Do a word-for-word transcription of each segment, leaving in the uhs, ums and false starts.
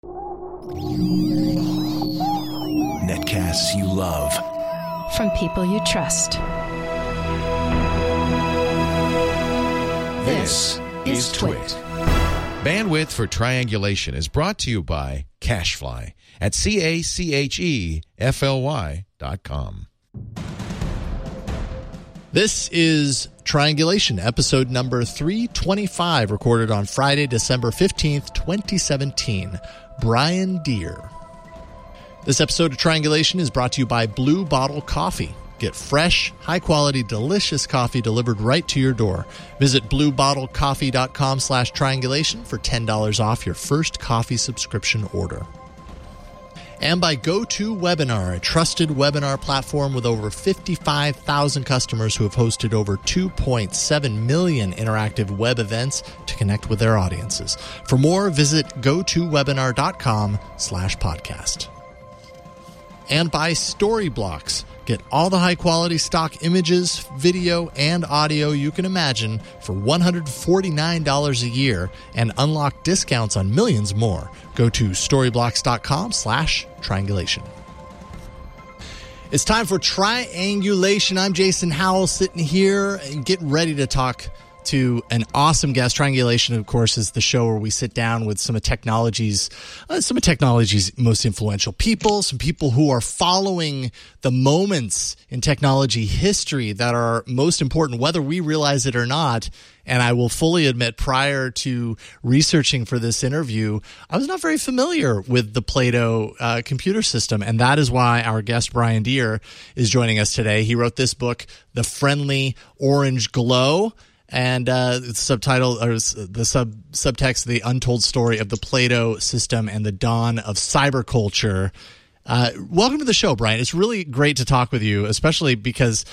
Netcasts you love. From people you trust. This is Twit. Bandwidth for Triangulation is brought to you by CacheFly at C A C H E F L Y dot com. This is Triangulation, episode number three twenty-five, recorded on Friday, December fifteenth, twenty seventeen. Brian Deere. This episode of Triangulation is brought to you by Blue Bottle Coffee. Get fresh, high-quality, delicious coffee delivered right to your door. Visit bluebottlecoffee.com slash triangulation for ten dollars off your first coffee subscription order. And by GoToWebinar, a trusted webinar platform with over fifty-five thousand customers who have hosted over two point seven million interactive web events to connect with their audiences. For more, visit gotowebinar.com slash podcast. And by Storyblocks. Get all the high-quality stock images, video, and audio you can imagine for one hundred forty-nine dollars a year and unlock discounts on millions more. Go to storyblocks.com slash triangulation. It's time for Triangulation. I'm Jason Howell, sitting here and get ready to talk to an awesome guest. Triangulation, of course, is the show where we sit down with some of technology's, uh, some of technology's most influential people, some people who are following the moments in technology history that are most important, whether we realize it or not. And I will fully admit, prior to researching for this interview, I was not very familiar with the Plato uh, computer system. And that is why our guest, Brian Deere, is joining us today. He wrote this book, The Friendly Orange Glow. And uh, the subtitle, or the sub subtext, The Untold Story of the Plato System and the Dawn of Cyberculture. Uh, welcome to the show, Brian. It's really great to talk with you, especially because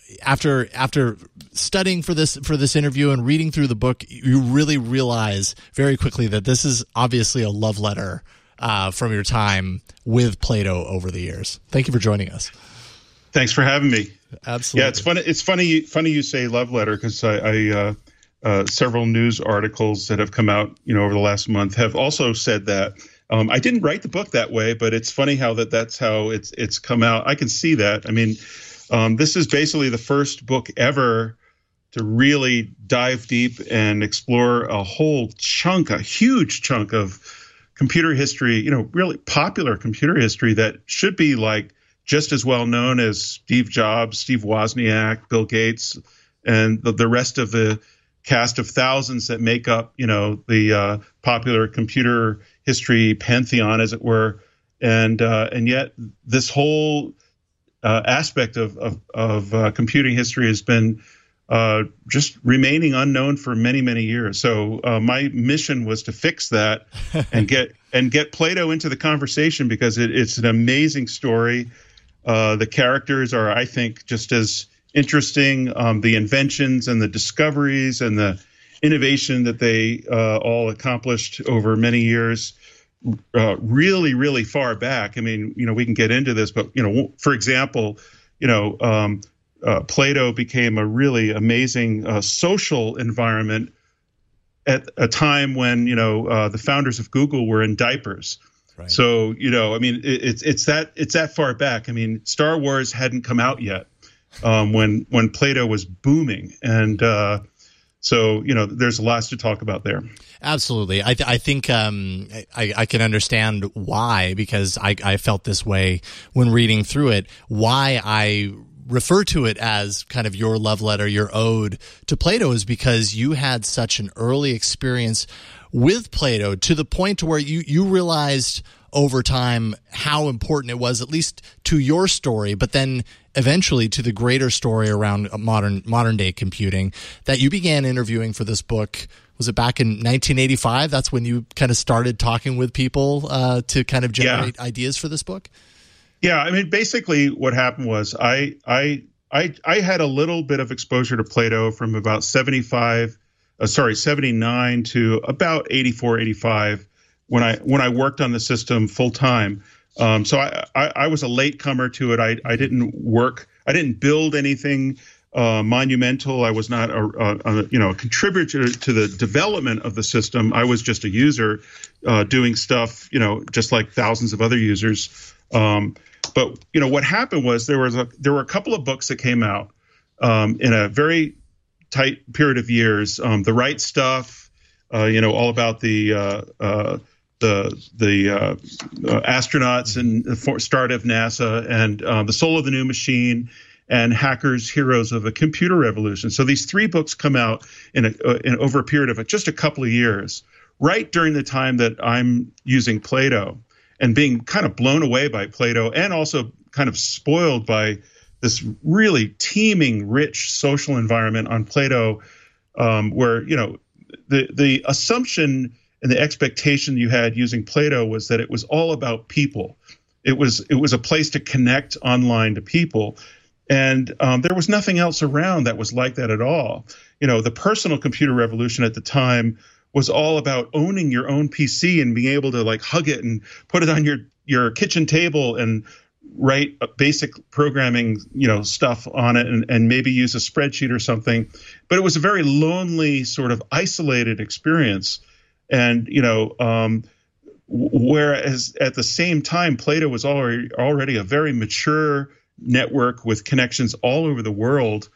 after after studying for this for this interview and reading through the book, you really realize very quickly that this is obviously a love letter uh, from your time with Plato over the years. Thank you for joining us. Thanks for having me. Absolutely. Yeah, it's funny. It's funny. Funny you say love letter because I, I uh, uh, several news articles that have come out, you know, over the last month have also said that. Um, I didn't write the book that way, but it's funny how that that's how it's it's come out. I can see that. I mean, um, this is basically the first book ever to really dive deep and explore a whole chunk, a huge chunk of computer history. You know, really popular computer history that should be like just as well known as Steve Jobs, Steve Wozniak, Bill Gates, and the, the rest of the cast of thousands that make up, you know, the uh, popular computer history pantheon, as it were. And uh, and yet this whole uh, aspect of of, of uh, computing history has been uh, just remaining unknown for many, many years. So uh, my mission was to fix that and get and get Plato into the conversation because it, it's an amazing story. Uh, the characters are, I think, just as interesting. Um, the inventions and the discoveries and the innovation that they uh, all accomplished over many years, uh, really, really far back. I mean, you know, we can get into this, but, you know, for example, you know, um, uh, Plato became a really amazing uh, social environment at a time when, you know, uh, the founders of Google were in diapers. Right. So, you know, I mean, it, it's it's that it's that far back. I mean, Star Wars hadn't come out yet um, when when Plato was booming. And uh, so, you know, there's lots to talk about there. Absolutely. I, th- I think um, I, I can understand why, because I, I felt this way when reading through it, why I refer to it as kind of your love letter, your ode to Plato, is because you had such an early experience with Plato to the point to where you, you realized over time how important it was, at least to your story, but then eventually to the greater story around modern modern day computing, that you began interviewing for this book. Was it back in nineteen eighty-five? That's when you kind of started talking with people uh, to kind of generate yeah. ideas for this book? Yeah, I mean, basically what happened was I I I I had a little bit of exposure to Plato from about seventy-five Uh, sorry, seventy-nine to about eighty-four, eighty-five when I when I worked on the system full time. Um, so I, I I was a latecomer to it. I I didn't work. I didn't build anything uh, monumental. I was not a, a, a you know a contributor to the development of the system. I was just a user uh, doing stuff, you know, just like thousands of other users. Um, but you know what happened was there was a there were a couple of books that came out um, in a very tight period of years. Um, The Right Stuff, uh, you know, all about the uh, uh, the the uh, uh, astronauts and the start of NASA, and uh, The Soul of the New Machine, and Hackers, Heroes of a Computer Revolution. So these three books come out in, a, uh, in over a period of just a couple of years, right during the time that I'm using Plato and being kind of blown away by Plato, and also kind of spoiled by this really teeming, rich social environment on Plato, um, where, you know, the the assumption and the expectation you had using Plato was that it was all about people. It was it was a place to connect online to people. And um, there was nothing else around that was like that at all. You know, the personal computer revolution at the time was all about owning your own P C and being able to like hug it and put it on your, your kitchen table and write basic programming, you know, stuff on it, and, and maybe use a spreadsheet or something. But it was a very lonely, sort of isolated experience. And, you know, um, whereas at the same time, Plato was already already a very mature network with connections all over the world.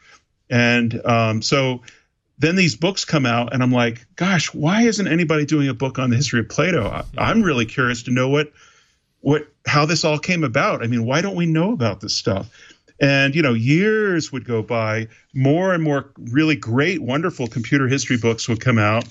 And um, so then these books come out, and I'm like, gosh, why isn't anybody doing a book on the history of Plato? I, I'm really curious to know what, what, how this all came about. I mean, why don't we know about this stuff? And, you know, years would go by, more and more really great, wonderful computer history books would come out,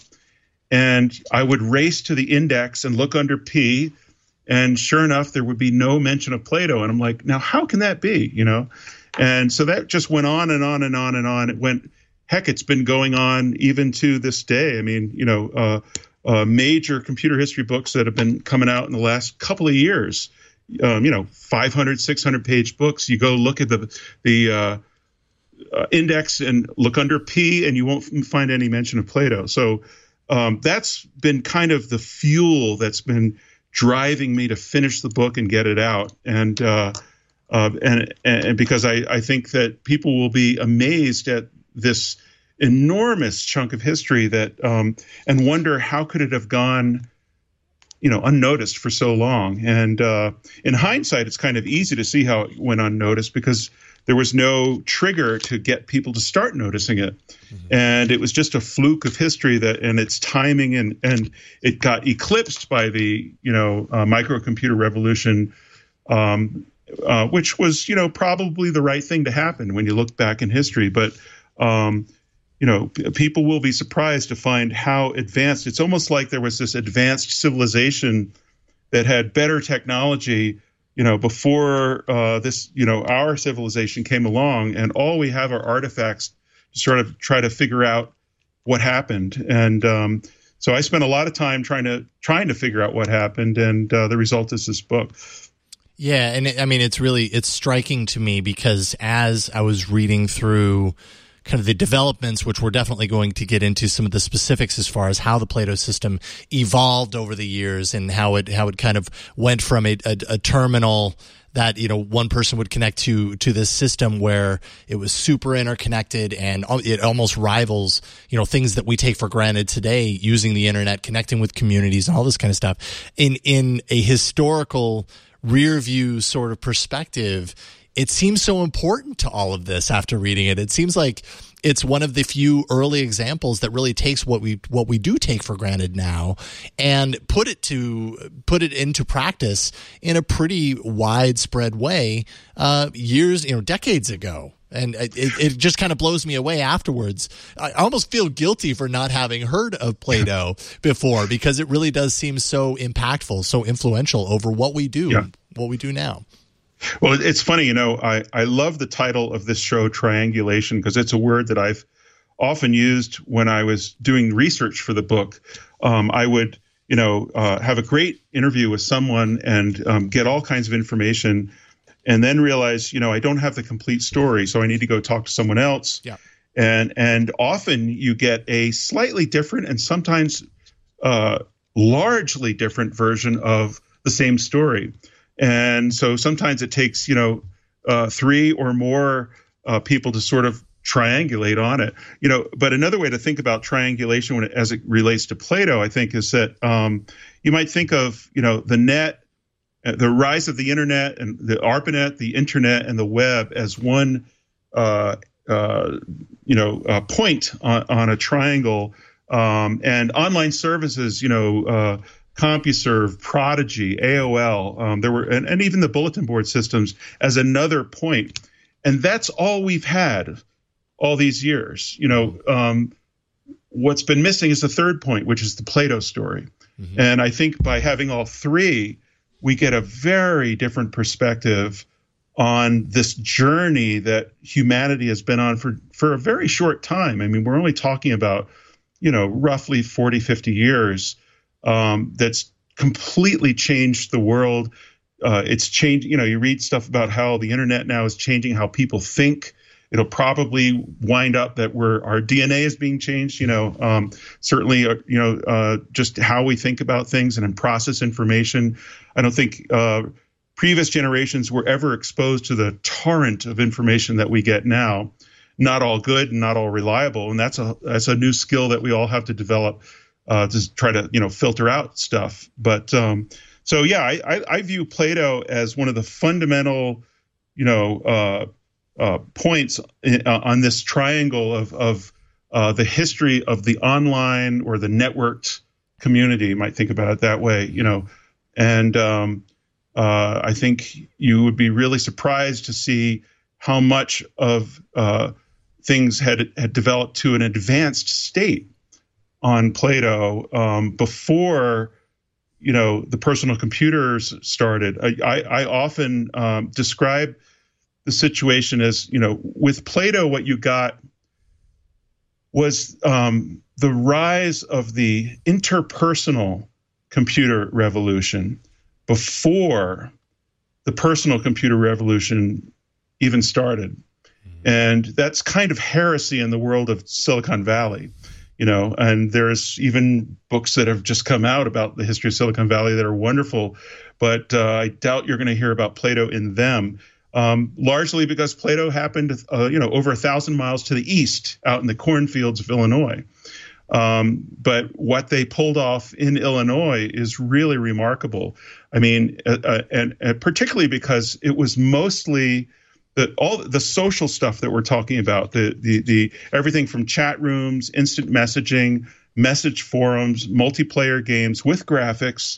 and I would race to the index and look under P, and sure enough, there would be no mention of Plato. And I'm like, now, how can that be, you know? And so that just went on and on and on and on. It went, heck, it's been going on even to this day. I mean, you know, uh, uh, major computer history books that have been coming out in the last couple of years, um, you know, five hundred, six hundred page books. You go look at the, the uh, uh, index and look under P, and you won't find any mention of Plato. So um, that's been kind of the fuel that's been driving me to finish the book and get it out. And uh, uh, and and because I, I think that people will be amazed at this enormous chunk of history that um, and wonder how could it have gone, you know, unnoticed for so long. And uh, in hindsight, it's kind of easy to see how it went unnoticed because there was no trigger to get people to start noticing it. Mm-hmm. And it was just a fluke of history that, and its timing, and, and it got eclipsed by the, you know, uh, microcomputer revolution, um, uh, which was, you know, probably the right thing to happen when you look back in history. But, um, you know, p- people will be surprised to find how advanced. It's almost like there was this advanced civilization that had better technology, you know, before uh, this, you know, our civilization came along, and all we have are artifacts to sort of try to figure out what happened. And um, so I spent a lot of time trying to trying to figure out what happened, and uh, the result is this book. Yeah, and it, I mean, it's really it's striking to me because as I was reading through kind of the developments, which we're definitely going to get into some of the specifics as far as how the Plato system evolved over the years and how it how it kind of went from a, a, a terminal that, you know, one person would connect to to this system where it was super interconnected, and it almost rivals, you know, things that we take for granted today, using the internet, connecting with communities and all this kind of stuff. In in a historical rear view sort of perspective, it seems so important to all of this after reading it. It seems like it's one of the few early examples that really takes what we what we do take for granted now and put it to put it into practice in a pretty widespread way uh, years, you know, decades ago. And it, it just kind of blows me away afterwards. I almost feel guilty for not having heard of Plato before, because it really does seem so impactful, so influential over what we do, yeah. what we do now. Well, it's funny, you know, I, I love the title of this show, Triangulation, because it's a word that I've often used when I was doing research for the book. Um, I would, you know, uh, have a great interview with someone and um, get all kinds of information, and then realize, you know, I don't have the complete story, so I need to go talk to someone else. Yeah. And and often you get a slightly different and sometimes uh, largely different version of the same story. And so sometimes it takes, you know, uh, three or more uh, people to sort of triangulate on it. You know, but another way to think about triangulation when it, as it relates to Plato, I think, is that um, you might think of, you know, the net, the rise of the internet and the ARPANET, the internet and the web as one, uh, uh, you know, uh, point on, on a triangle, um, and online services, you know, uh, CompuServe, Prodigy, A O L, um, there were, and, and even the bulletin board systems as another point. And that's all we've had all these years. You know, um, what's been missing is the third point, which is the Plato story. Mm-hmm. And I think by having all three, we get a very different perspective on this journey that humanity has been on for, for a very short time. I mean, we're only talking about, you know, roughly forty, fifty years. Um, that's completely changed the world. Uh, it's changed, you know, you read stuff about how the internet now is changing how people think. It'll probably wind up that we're, our D N A is being changed, you know, um, certainly, uh, you know, uh, just how we think about things and process information. I don't think uh, previous generations were ever exposed to the torrent of information that we get now. Not all good and not all reliable. And that's a, that's a new skill that we all have to develop. Uh, to try to, you know, filter out stuff. But um, so, yeah, I, I, I view Plato as one of the fundamental, you know, uh, uh, points in, uh, on this triangle of, of uh, the history of the online or the networked community. You might think about it that way, you know. And um, uh, I think you would be really surprised to see how much of uh, things had had developed to an advanced state on Plato um, before, you know, the personal computers started. I, I, I often um, describe the situation as, you know, with Plato, what you got was um, the rise of the interpersonal computer revolution before the personal computer revolution even started. Mm-hmm. And that's kind of heresy in the world of Silicon Valley. You know, and there's even books that have just come out about the history of Silicon Valley that are wonderful, but uh, I doubt you're going to hear about Plato in them, um, largely because Plato happened, uh, you know, over a thousand miles to the east, out in the cornfields of Illinois. Um, but what they pulled off in Illinois is really remarkable. I mean, uh, and, and particularly because it was mostly The, all the social stuff that we're talking about, the, the the everything from chat rooms, instant messaging, message forums, multiplayer games with graphics,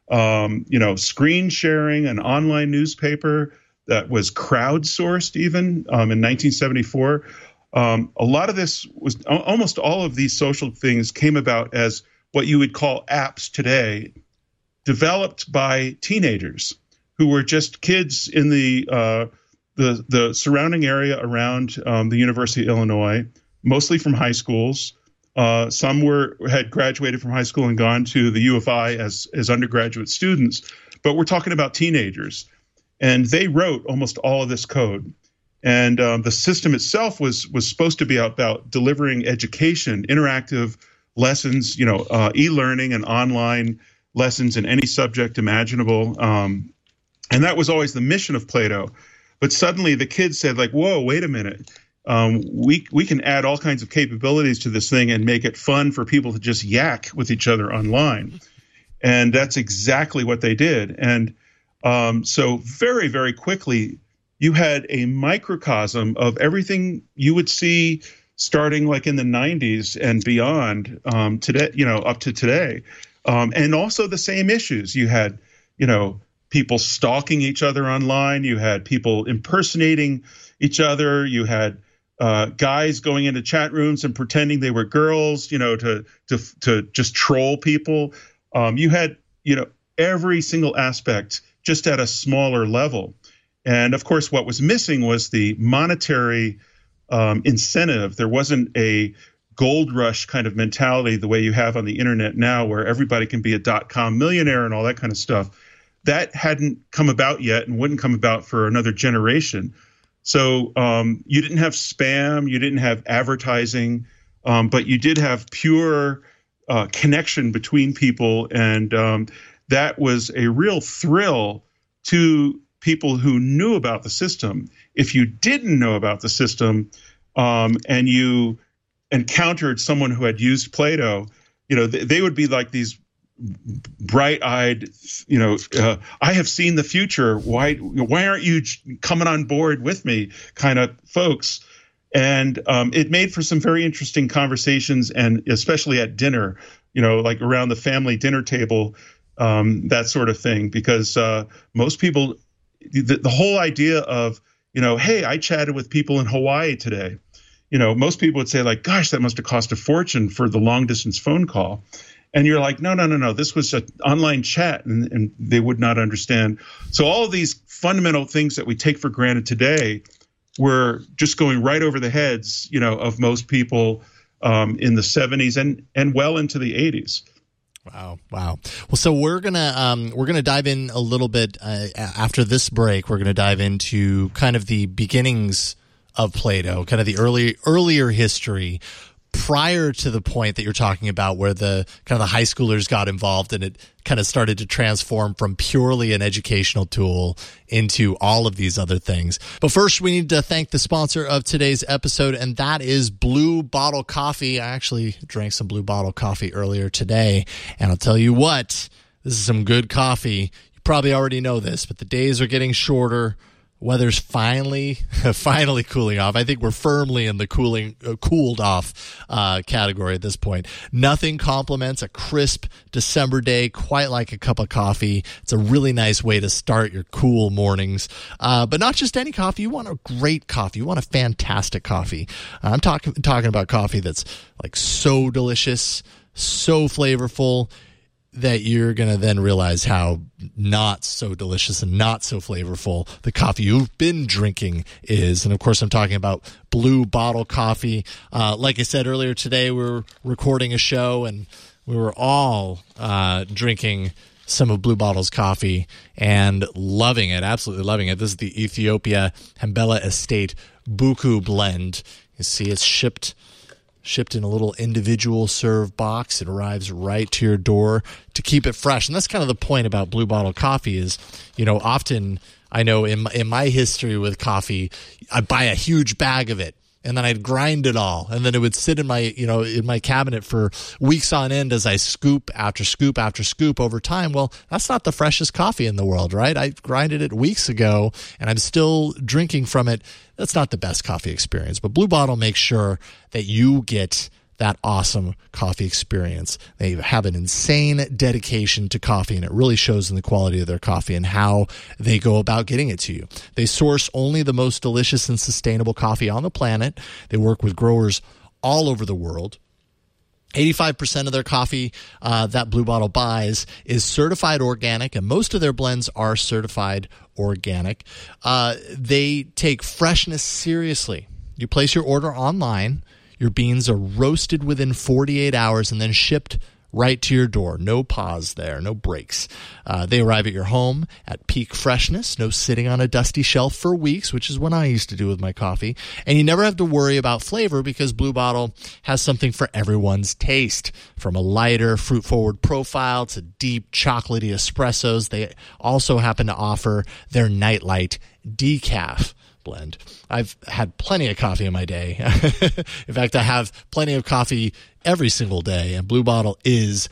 um, you know, screen sharing, an online newspaper that was crowdsourced even um, in nineteen seventy-four. Um, a lot of this was almost all of these social things came about as what you would call apps today, developed by teenagers who were just kids in the uh, the the surrounding area around um, the University of Illinois, mostly from high schools. Uh, some were had graduated from high school and gone to the U of I as as undergraduate students, but we're talking about teenagers, and they wrote almost all of this code. And um, the system itself was was supposed to be about delivering education, interactive lessons, you know, uh, e-learning and online lessons in any subject imaginable. Um, and that was always the mission of Plato. But suddenly the kids said, like, whoa, wait a minute. Um, we we can add all kinds of capabilities to this thing and make it fun for people to just yak with each other online. And that's exactly what they did. And um, so very, very quickly, you had a microcosm of everything you would see starting like in the nineties and beyond um, today, you know, up to today. Um, and also the same issues. You had, you know, people stalking each other online. You had people impersonating each other. You had uh, guys going into chat rooms and pretending they were girls, you know, to to to just troll people. Um, you had, you know, every single aspect just at a smaller level. And of course, what was missing was the monetary um, incentive. There wasn't a gold rush kind of mentality the way you have on the internet now, where everybody can be a dot-com millionaire and all that kind of stuff. That hadn't come about yet and wouldn't come about for another generation. So um, you didn't have spam, you didn't have advertising, um, but you did have pure uh, connection between people. And um, that was a real thrill to people who knew about the system. If you didn't know about the system, um, and you encountered someone who had used Play-Doh, you know, they, they would be like these bright-eyed, you know, uh, I have seen the future. Why, why aren't you coming on board with me kind of folks? And um, it made for some very interesting conversations, and especially at dinner, you know, like around the family dinner table, um, that sort of thing. Because uh, most people, the, the whole idea of, you know, hey, I chatted with people in Hawaii today. You know, most people would say like, gosh, that must have cost a fortune for the long distance phone call. And you're like, no, no, no, no. This was an online chat, and, and they would not understand. So all of these fundamental things that we take for granted today were just going right over the heads, you know, of most people um, in the seventies and and well into the eighties. Wow, wow. Well, so we're gonna um, we're gonna dive in a little bit uh, after this break. We're gonna dive into kind of the beginnings of Play-Doh, kind of the early earlier history prior to the point that you're talking about, where the kind of the high schoolers got involved and it kind of started to transform from purely an educational tool into all of these other things. But first, we need to thank the sponsor of today's episode, and that is Blue Bottle Coffee. I actually drank some Blue Bottle Coffee earlier today, and I'll tell you what, this is some good coffee. You probably already know this, but the days are getting shorter. Weather's finally, finally cooling off. I think we're firmly in the cooling, uh, cooled off uh, category at this point. Nothing complements a crisp December day quite like a cup of coffee. It's a really nice way to start your cool mornings. Uh, but not just any coffee. You want a great coffee. You want a fantastic coffee. I'm talking talking about coffee that's like so delicious, so flavorful, that you're going to then realize how not so delicious and not so flavorful the coffee you've been drinking is. And of course, I'm talking about Blue Bottle Coffee. Uh, like I said earlier today, we were recording a show and we were all uh, drinking some of Blue Bottle's coffee and loving it, absolutely loving it. This is the Ethiopia Hambela Estate Buku blend. You see it's shipped Shipped in a little individual serve box. It arrives right to your door to keep it fresh. And that's kind of the point about Blue Bottle Coffee is, you know, often I know in my, in my history with coffee, I buy a huge bag of it and then I'd grind it all. And then it would sit in my, you know, in my cabinet for weeks on end as I scoop after scoop after scoop over time. Well, that's not the freshest coffee in the world, right? I grinded it weeks ago and I'm still drinking from it. That's not the best coffee experience. But Blue Bottle makes sure that you get that awesome coffee experience. They have an insane dedication to coffee, and it really shows in the quality of their coffee and how they go about getting it to you. They source only the most delicious and sustainable coffee on the planet. They work with growers all over the world. eighty-five percent of their coffee uh, that Blue Bottle buys is certified organic, and most of their blends are certified organic. Uh, they take freshness seriously. You place your order online. Your beans are roasted within forty-eight hours and then shipped right to your door. No pause there, no breaks. Uh, they arrive at your home at peak freshness, no sitting on a dusty shelf for weeks, which is what I used to do with my coffee. And you never have to worry about flavor because Blue Bottle has something for everyone's taste. From a lighter, fruit-forward profile to deep, chocolatey espressos, they also happen to offer their Nightlight Decaf blend. I've had plenty of coffee in my day. In fact, I have plenty of coffee every single day, and Blue Bottle is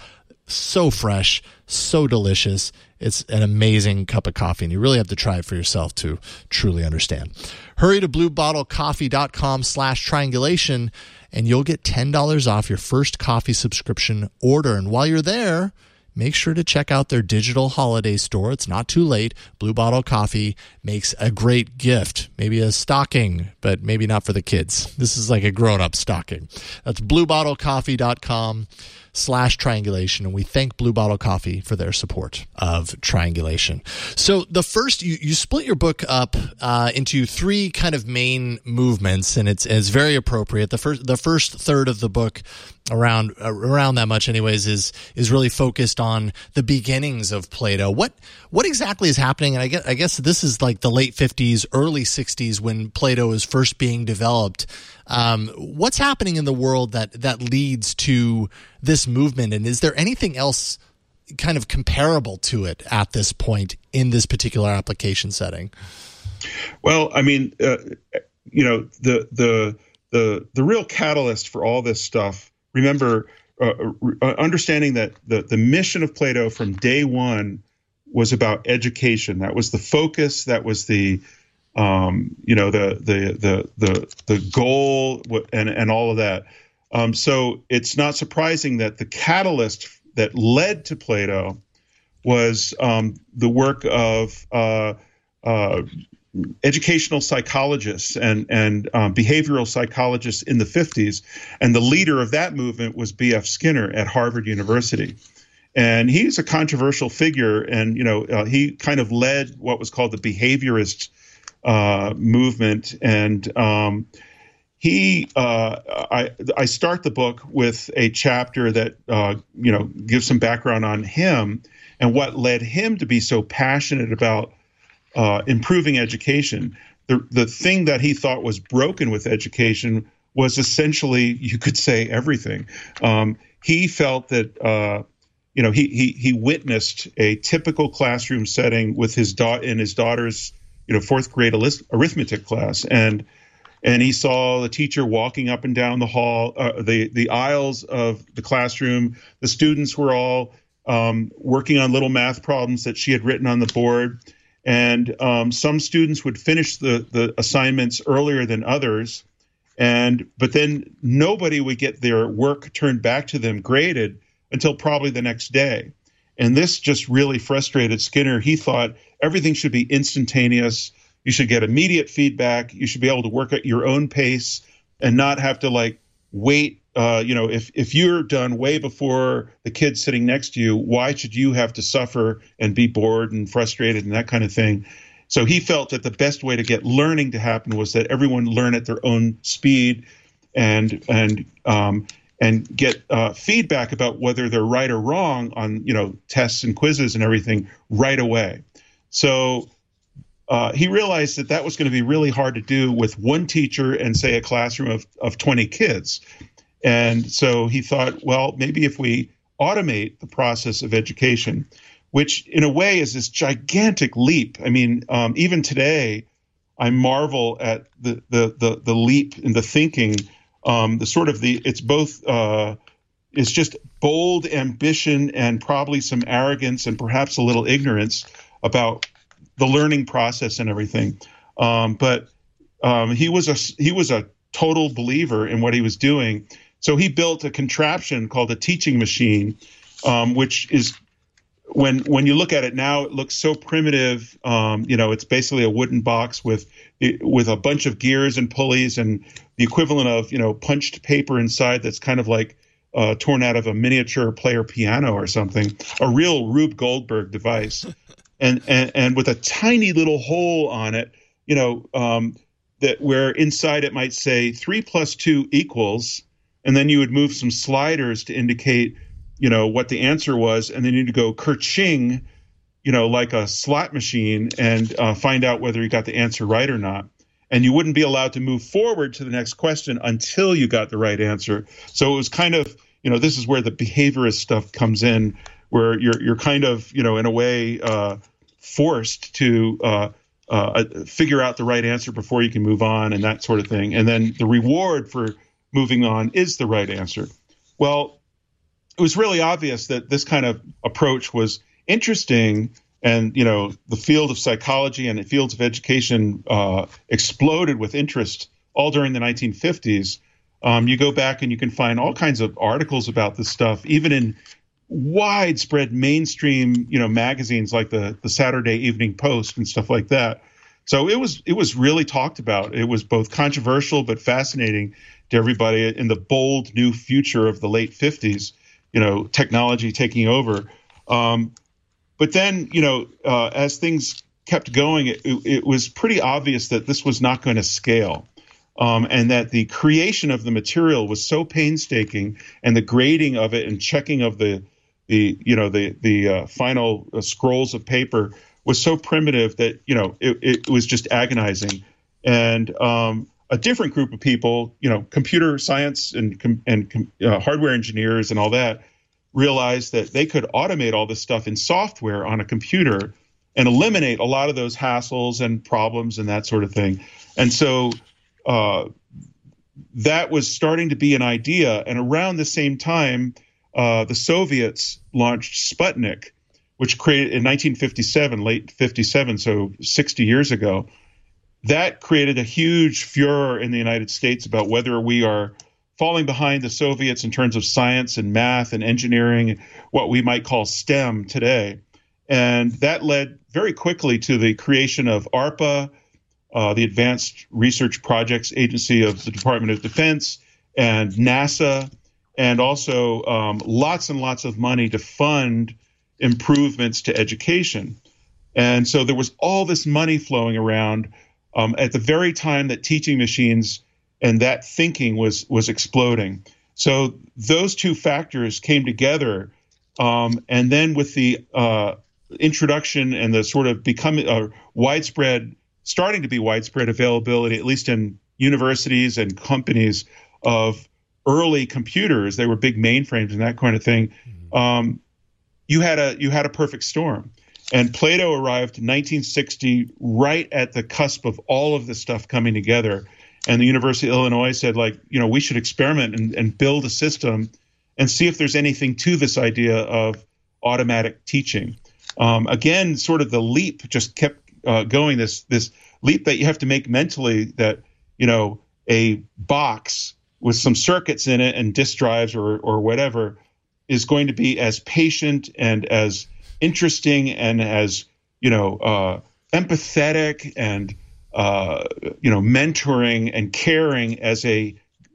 so fresh, so delicious. It's an amazing cup of coffee, and you really have to try it for yourself to truly understand. Hurry to bluebottlecoffee.com slash triangulation, and you'll get ten dollars off your first coffee subscription order. And while you're there, make sure to check out their digital holiday store. It's not too late. Blue Bottle Coffee makes a great gift. Maybe a stocking, but maybe not for the kids. This is like a grown-up stocking. That's bluebottlecoffee.com slash triangulation. And we thank Blue Bottle Coffee for their support of Triangulation. So the first, you, you split your book up uh, into three kind of main movements, and it's, it's very appropriate. The first, the first third of the book, around around that much anyways, is is really focused on the beginnings of Play-Doh. What what exactly is happening? And I guess, I guess this is like the late fifties, early sixties when Play-Doh is first being developed. Um, what's happening in the world that that leads to this movement? And is there anything else kind of comparable to it at this point in this particular application setting? Well, I mean, uh, you know, the the the the real catalyst for all this stuff, remember, uh, uh, understanding that the, the mission of Plato from day one was about education. That was the focus. That was the, um, you know, the the the the the goal, and and all of that. Um, so it's not surprising that the catalyst that led to Plato was um, the work of uh, uh, educational psychologists and and um, behavioral psychologists in the fifties, and the leader of that movement was B F Skinner at Harvard University. And he's a controversial figure, and you know uh, he kind of led what was called the behaviorist uh, movement. And um, he, uh, I, I start the book with a chapter that uh, you know gives some background on him and what led him to be so passionate about uh, improving education. The the thing that he thought was broken with education was essentially, you could say, everything. Um, he felt that. Uh, You know, he he he witnessed a typical classroom setting with his da- in his daughter's, you know, fourth grade arithmetic class, and and he saw the teacher walking up and down the hall, uh, the the aisles of the classroom. The students were all um, working on little math problems that she had written on the board, and um, some students would finish the the assignments earlier than others, and but then nobody would get their work turned back to them graded until probably the next day. And this just really frustrated Skinner. He thought everything should be instantaneous. You should get immediate feedback. You should be able to work at your own pace and not have to like wait. Uh, you know, if, if you're done way before the kid sitting next to you, why should you have to suffer and be bored and frustrated and that kind of thing? So he felt that the best way to get learning to happen was that everyone learn at their own speed and, and, um, and get uh, feedback about whether they're right or wrong on, you know, tests and quizzes and everything right away. So uh, he realized that that was going to be really hard to do with one teacher and, say, a classroom of, of twenty kids. And so he thought, well, maybe if we automate the process of education, which in a way is this gigantic leap. I mean, um, even today, I marvel at the, the, the, the leap in the thinking. Um, the sort of the it's both uh, it's just bold ambition and probably some arrogance and perhaps a little ignorance about the learning process and everything. Um, but um, he was a he was a total believer in what he was doing. So he built a contraption called a teaching machine, um, which is when when you look at it now, it looks so primitive. Um, you know, it's basically a wooden box with with a bunch of gears and pulleys and the equivalent of, you know, punched paper inside that's kind of like uh, torn out of a miniature player piano or something, a real Rube Goldberg device. and, and and with a tiny little hole on it, you know, um, that where inside it might say three plus two equals, and then you would move some sliders to indicate, you know, what the answer was, and then you'd go kerching, you know, like a slot machine, and uh, find out whether you got the answer right or not. And you wouldn't be allowed to move forward to the next question until you got the right answer. So it was kind of, you know, this is where the behaviorist stuff comes in, where you're you're kind of, you know, in a way uh, forced to uh, uh, figure out the right answer before you can move on and that sort of thing. And then the reward for moving on is the right answer. Well, it was really obvious that this kind of approach was interesting. And, you know, the field of psychology and the fields of education uh, exploded with interest all during the nineteen fifties. Um, you go back and you can find all kinds of articles about this stuff, even in widespread mainstream, you know, magazines like the, the Saturday Evening Post and stuff like that. So it was it was really talked about. It was both controversial but fascinating to everybody in the bold new future of the late fifties, you know, technology taking over. Um, But then, you know, uh, as things kept going, it, it was pretty obvious that this was not going to scale, um, and that the creation of the material was so painstaking, and the grading of it and checking of the, the you know, the the uh, final uh, scrolls of paper was so primitive that, you know, it, it was just agonizing. And um, a different group of people, you know, computer science and and uh, hardware engineers and all that, realized that they could automate all this stuff in software on a computer and eliminate a lot of those hassles and problems and that sort of thing. And so uh, that was starting to be an idea. And around the same time, uh, the Soviets launched Sputnik, which created in nineteen fifty-seven, late fifty-seven, so sixty years ago. That created a huge furor in the United States about whether we are falling behind the Soviets in terms of science and math and engineering, what we might call STEM today. And that led very quickly to the creation of ARPA, uh, the Advanced Research Projects Agency of the Department of Defense, and NASA, and also um, lots and lots of money to fund improvements to education. And so there was all this money flowing around um, at the very time that teaching machines and that thinking was was exploding. So those two factors came together, um, and then with the uh, introduction and the sort of becoming uh, widespread, starting to be widespread availability, at least in universities and companies, of early computers. They were big mainframes and that kind of thing. Mm-hmm. Um, you had a you had a perfect storm. And Plato arrived in nineteen sixty, right at the cusp of all of this stuff coming together. And the University of Illinois said, like, you know, we should experiment and, and build a system and see if there's anything to this idea of automatic teaching. Um, again, sort of the leap just kept uh, going, this this leap that you have to make mentally, that, you know, a box with some circuits in it and disk drives or or whatever is going to be as patient and as interesting and as, you know, uh, empathetic and, uh, you know, mentoring and caring as a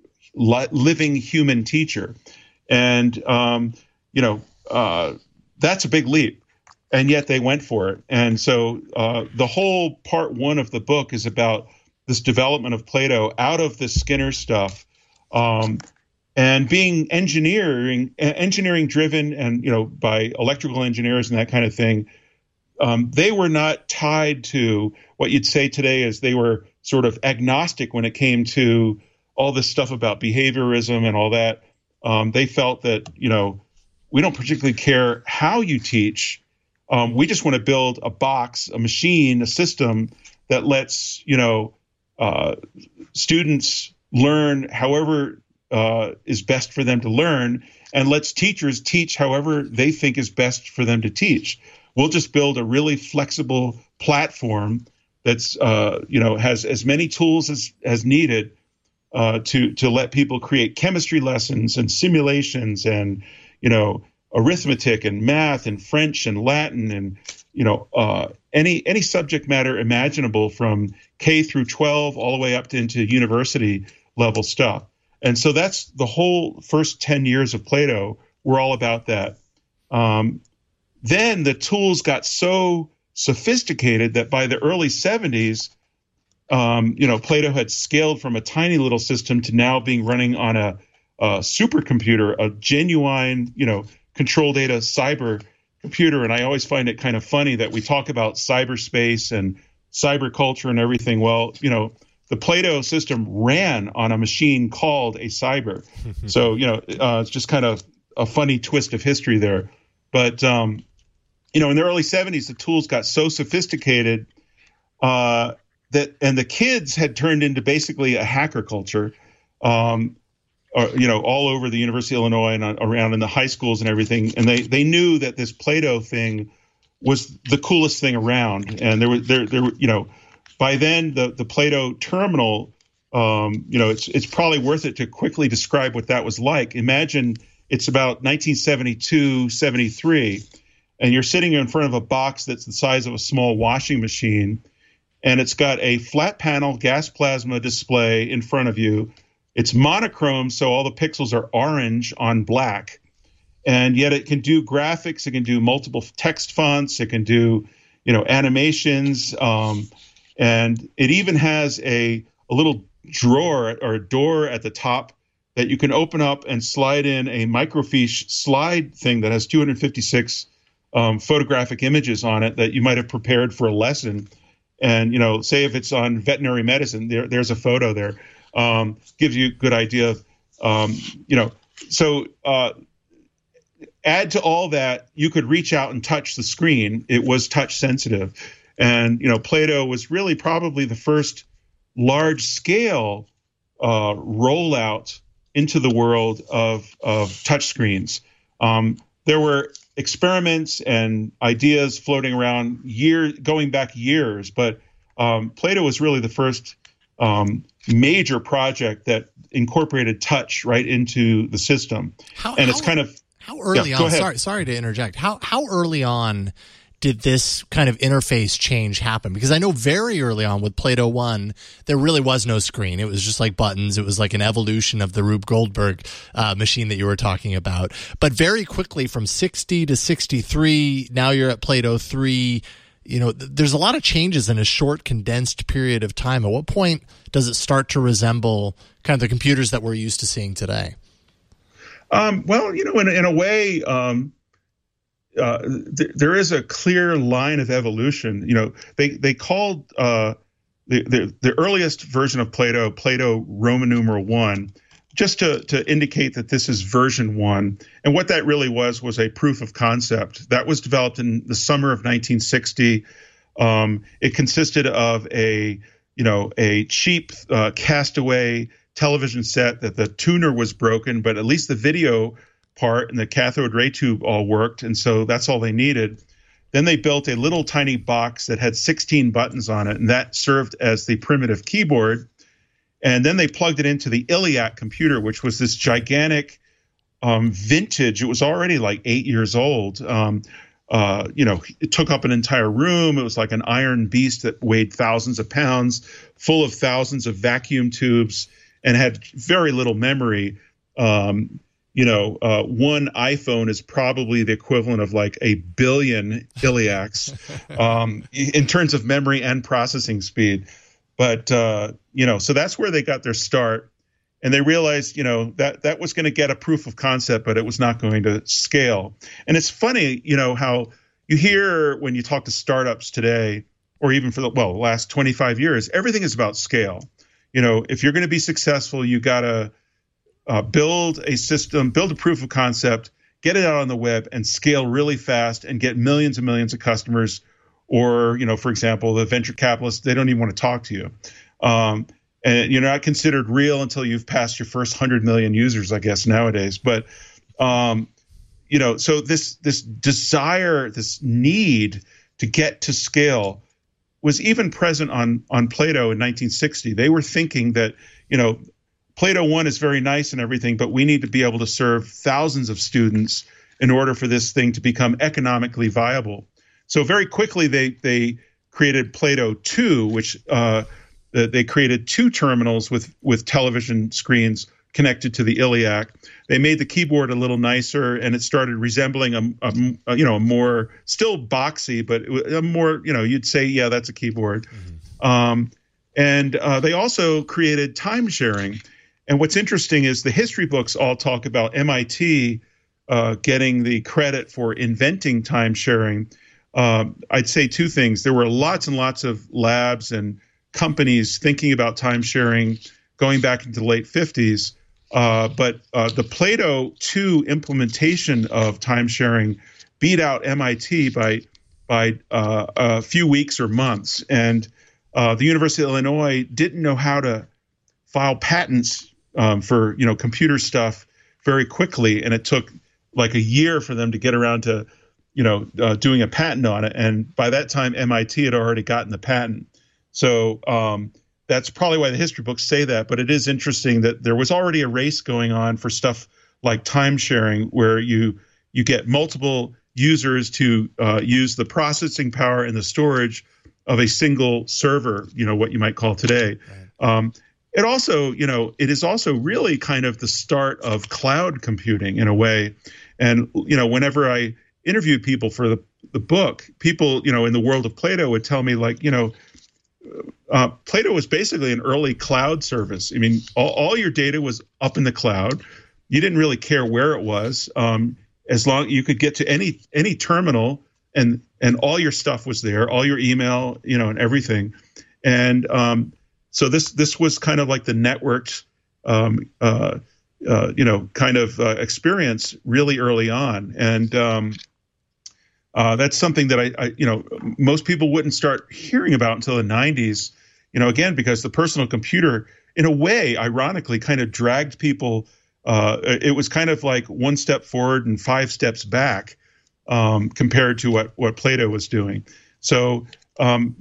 li- living human teacher. And, um, you know, uh, that's a big leap. And yet they went for it. And so uh, the whole part one of the book is about this development of Plato out of the Skinner stuff, um, and being engineering, engineering driven, and, you know, by electrical engineers and that kind of thing. Um, they were not tied to what you'd say today is they were sort of agnostic when it came to all this stuff about behaviorism and all that. Um, they felt that, you know, we don't particularly care how you teach. Um, we just want to build a box, a machine, a system that lets, you know, uh, students learn however uh, is best for them to learn, and lets teachers teach however they think is best for them to teach. We'll just build a really flexible platform that's, uh, you know, has as many tools as, as needed uh, to to let people create chemistry lessons and simulations and, you know, arithmetic and math and French and Latin and, you know, uh, any any subject matter imaginable from K through twelve all the way up to into university level stuff. And so that's the whole first ten years of Plato were all about that. Um, then the tools got so sophisticated that by the early seventies, um, you know, Plato had scaled from a tiny little system to now being running on a, a supercomputer, a genuine, you know, control data cyber computer. And I always find it kind of funny that we talk about cyberspace and cyber culture and everything. Well, you know, the Plato system ran on a machine called a cyber. So, you know, uh, it's just kind of a funny twist of history there. But, um, you know, in the early seventies, the tools got so sophisticated uh, that, and the kids had turned into basically a hacker culture, um, or, you know, all over the University of Illinois and around in the high schools and everything. And they, they knew that this Plato thing was the coolest thing around. And there was, there, there, you know, by then, the, the Plato terminal, um, you know, it's it's probably worth it to quickly describe what that was like. Imagine it's about nineteen seventy-two, seventy-three, and you're sitting in front of a box that's the size of a small washing machine, and it's got a flat panel gas plasma display in front of you. It's monochrome, so all the pixels are orange on black, and yet it can do graphics, it can do multiple text fonts, it can do, you know, animations, um, and it even has a, a little drawer or a door at the top that you can open up and slide in a microfiche slide thing that has two hundred fifty-six um, photographic images on it that you might have prepared for a lesson. And, you know, say if it's on veterinary medicine, there, there's a photo there. Um, gives you a good idea of, um, you know, so uh, add to all that, you could reach out and touch the screen. It was touch sensitive. And, you know, Plato was really probably the first large scale uh, rollout into the world of, of touchscreens. Um, there were experiments and ideas floating around year, going back years, but um, Plato was really the first um, major project that incorporated touch right into the system. How, and it's how, kind of how early yeah, on. Sorry, sorry to interject. How how early on did this kind of interface change happen? Because I know very early on with Plato one, there really was no screen. It was just like buttons. It was like an evolution of the Rube Goldberg uh, machine that you were talking about. But very quickly from sixty to sixty-three, now you're at Plato three. You know, th- there's a lot of changes in a short, condensed period of time. At what point does it start to resemble kind of the computers that we're used to seeing today? Um, well, you know, in, in a way, um, uh, th- there is a clear line of evolution. You know, they they called uh, the, the the earliest version of Plato Plato Roman numeral one, just to to indicate that this is version one. And what that really was was a proof of concept that was developed in the summer of nineteen sixty. Um, it consisted of a you know a cheap uh, Castaway television set that the tuner was broken, but at least the video part and the cathode ray tube all worked, and so that's all they needed. Then they built a little tiny box that had sixteen buttons on it, and that served as the primitive keyboard. And then they plugged it into the ELIAC computer, which was this gigantic um, vintage. It was already like eight years old. Um, uh, you know, it took up an entire room. It was like an iron beast that weighed thousands of pounds, full of thousands of vacuum tubes, and had very little memory. Um, you know, uh, one iPhone is probably the equivalent of like a billion ELIACs um, in terms of memory and processing speed. But, uh, you know, so that's where they got their start. And they realized, you know, that that was going to get a proof of concept, but it was not going to scale. And it's funny, you know, how you hear when you talk to startups today, or even for the, well, the last twenty-five years, everything is about scale. You know, if you're going to be successful, you got to uh, build a system, build a proof of concept, get it out on the web, and scale really fast and get millions and millions of customers. Or, you know, for example, the venture capitalists, they don't even want to talk to you. Um, and you're not considered real until you've passed your first one hundred million users, I guess, nowadays. But, um, you know, so this this desire, this need to get to scale was even present on on Plato in nineteen sixty. They were thinking that, you know, Plato one is very nice and everything, but we need to be able to serve thousands of students in order for this thing to become economically viable. So very quickly they they created Plato two, which uh, they created two terminals with with television screens connected to the ELIAC. They made the keyboard a little nicer, and it started resembling a, a, a you know a more still boxy, but a more you know you'd say yeah that's a keyboard. Mm-hmm. Um, and uh, they also created time sharing. And what's interesting is the history books all talk about M I T uh, getting the credit for inventing time sharing. Um, I'd say two things. There were lots and lots of labs and companies thinking about time sharing going back into the late fifties. Uh, but uh, the Plato two implementation of time sharing beat out M I T by by uh, a few weeks or months. And uh, the University of Illinois didn't know how to file patents um, for you know computer stuff very quickly, and it took like a year for them to get around to you know, uh, doing a patent on it. And by that time, M I T had already gotten the patent. So um, that's probably why the history books say that. But it is interesting that there was already a race going on for stuff like time sharing, where you you get multiple users to uh, use the processing power and the storage of a single server, you know, what you might call today. Right. Um, it also, you know, it is also really kind of the start of cloud computing in a way. And, you know, whenever I interviewed people for the, the book, people, you know, in the world of Plato would tell me like, you know, uh, Plato was basically an early cloud service. I mean, all, all your data was up in the cloud. You didn't really care where it was. Um, as long you could get to any any terminal and and all your stuff was there, all your email, you know, and everything. And um, so this this was kind of like the networked, um, uh, uh, you know, kind of uh, experience really early on. And um, uh, that's something that I, I, you know, most people wouldn't start hearing about until the nineties. You know, again, because the personal computer in a way, ironically, kind of dragged people. Uh, it was kind of like one step forward and five steps back um, compared to what, what Plato was doing. So um,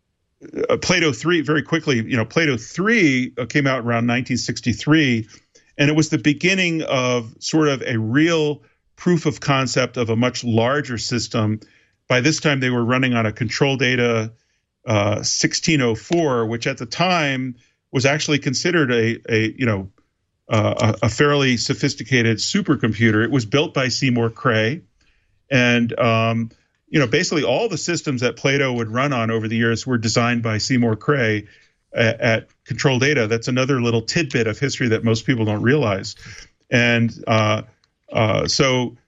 uh, Plato three, very quickly, you know, Plato three uh, came out around nineteen sixty-three, and it was the beginning of sort of a real proof of concept of a much larger system. By this time, they were running on a control data uh, sixteen oh four, which at the time was actually considered a, a you know, Uh, a, a fairly sophisticated supercomputer. It was built by Seymour Cray, and um, you know, basically all the systems that Plato would run on over the years were designed by Seymour Cray at, at Control Data. That's another little tidbit of history that most people don't realize. And uh, uh, so,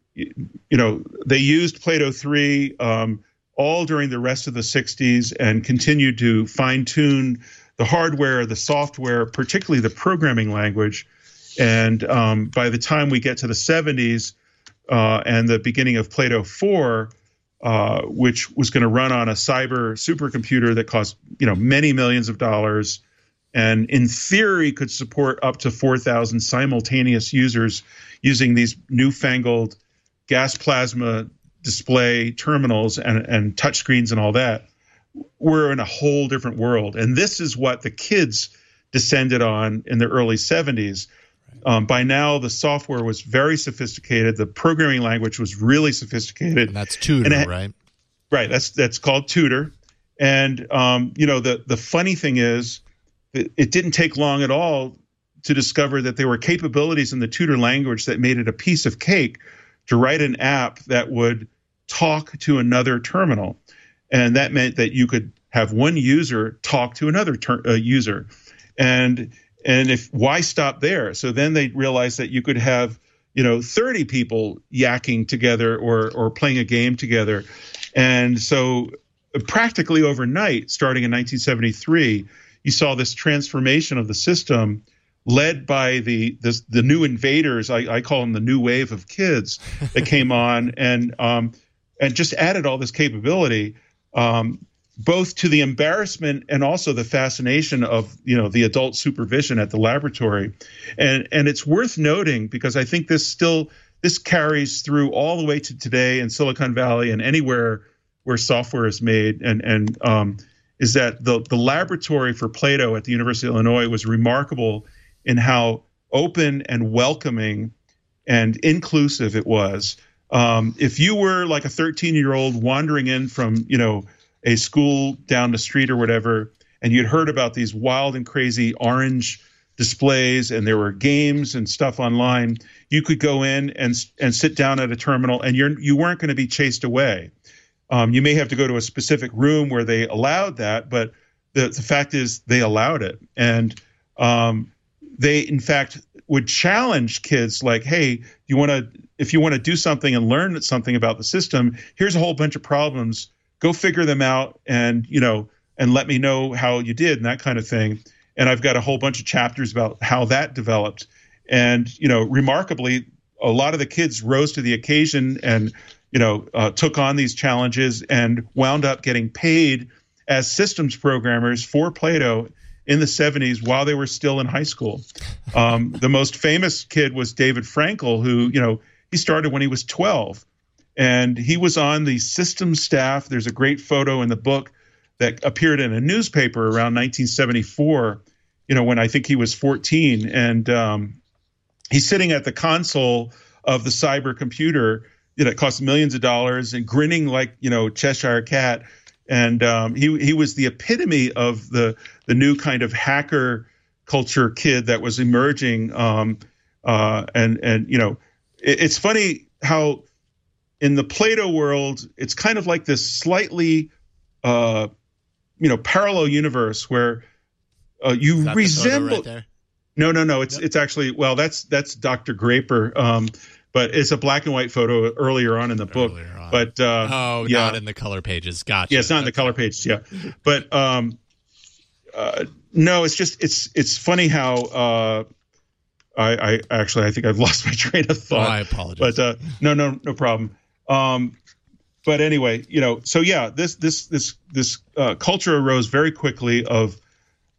you know, they used Plato three um, all during the rest of the sixties and continued to fine tune the hardware, the software, particularly the programming language. And um, by the time we get to the seventies uh, and the beginning of Plato four, uh, which was going to run on a cyber supercomputer that cost, you know, many millions of dollars, and in theory could support up to four thousand simultaneous users using these newfangled gas plasma display terminals and, and touchscreens and all that, we're in a whole different world. And this is what the kids descended on in the early seventies. Um, by now, the software was very sophisticated. The programming language was really sophisticated. And that's Tutor, and it, right? Right. That's that's called Tutor. And, um, you know, the, the funny thing is that it didn't take long at all to discover that there were capabilities in the Tutor language that made it a piece of cake to write an app that would talk to another terminal. And that meant that you could have one user talk to another ter- uh, user. And and if why stop there? So then they realized that you could have, you know, thirty people yakking together or or playing a game together. And so practically overnight, starting in nineteen seventy-three, you saw this transformation of the system led by the the, the new invaders. I, I call them the new wave of kids that came on and um, and just added all this capability. Um, both to the embarrassment and also the fascination of, you know, the adult supervision at the laboratory. And and it's worth noting, because I think this still, this carries through all the way to today in Silicon Valley and anywhere where software is made, and, and um, is that the, the laboratory for Plato at the University of Illinois was remarkable in how open and welcoming and inclusive it was. Um, if you were like a thirteen-year-old wandering in from, you know, a school down the street or whatever, and you'd heard about these wild and crazy orange displays and there were games and stuff online, you could go in and and sit down at a terminal, and you're you weren't going to be chased away. Um, you may have to go to a specific room where they allowed that, but the the fact is they allowed it, and um, they in fact would challenge kids like, hey, you want to if you want to do something and learn something about the system, here's a whole bunch of problems. Go figure them out, and you know, and let me know how you did, and that kind of thing. And I've got a whole bunch of chapters about how that developed. And you know, remarkably, a lot of the kids rose to the occasion and you know uh, took on these challenges and wound up getting paid as systems programmers for Plato in the seventies while they were still in high school. Um, the most famous kid was David Frankel, who you know he started when he was twelve. And he was on the system staff. There's a great photo in the book that appeared in a newspaper around nineteen seventy-four, you know, when I think he was fourteen. And um, he's sitting at the console of the cyber computer, you know, it cost millions of dollars, and grinning like, you know, Cheshire Cat. And um, he he was the epitome of the the new kind of hacker culture kid that was emerging. Um, uh, and, and, you know, it, it's funny how in the Plato world, it's kind of like this slightly, uh, you know, parallel universe where uh, you resemble. Right there? No, no, no. It's yep. it's actually well, that's that's Doctor Graper, um, but it's a black and white photo earlier on in the book. On. But uh, oh, yeah. not in the color pages. Gotcha. Yeah, it's not in the color pages. Yeah, but um, uh, no, it's just it's it's funny how. Uh, I, I actually I think I've lost my train of thought. Oh, I apologize. But uh, no, no, no problem. Um, but anyway, you know, so yeah, this this this this uh, culture arose very quickly of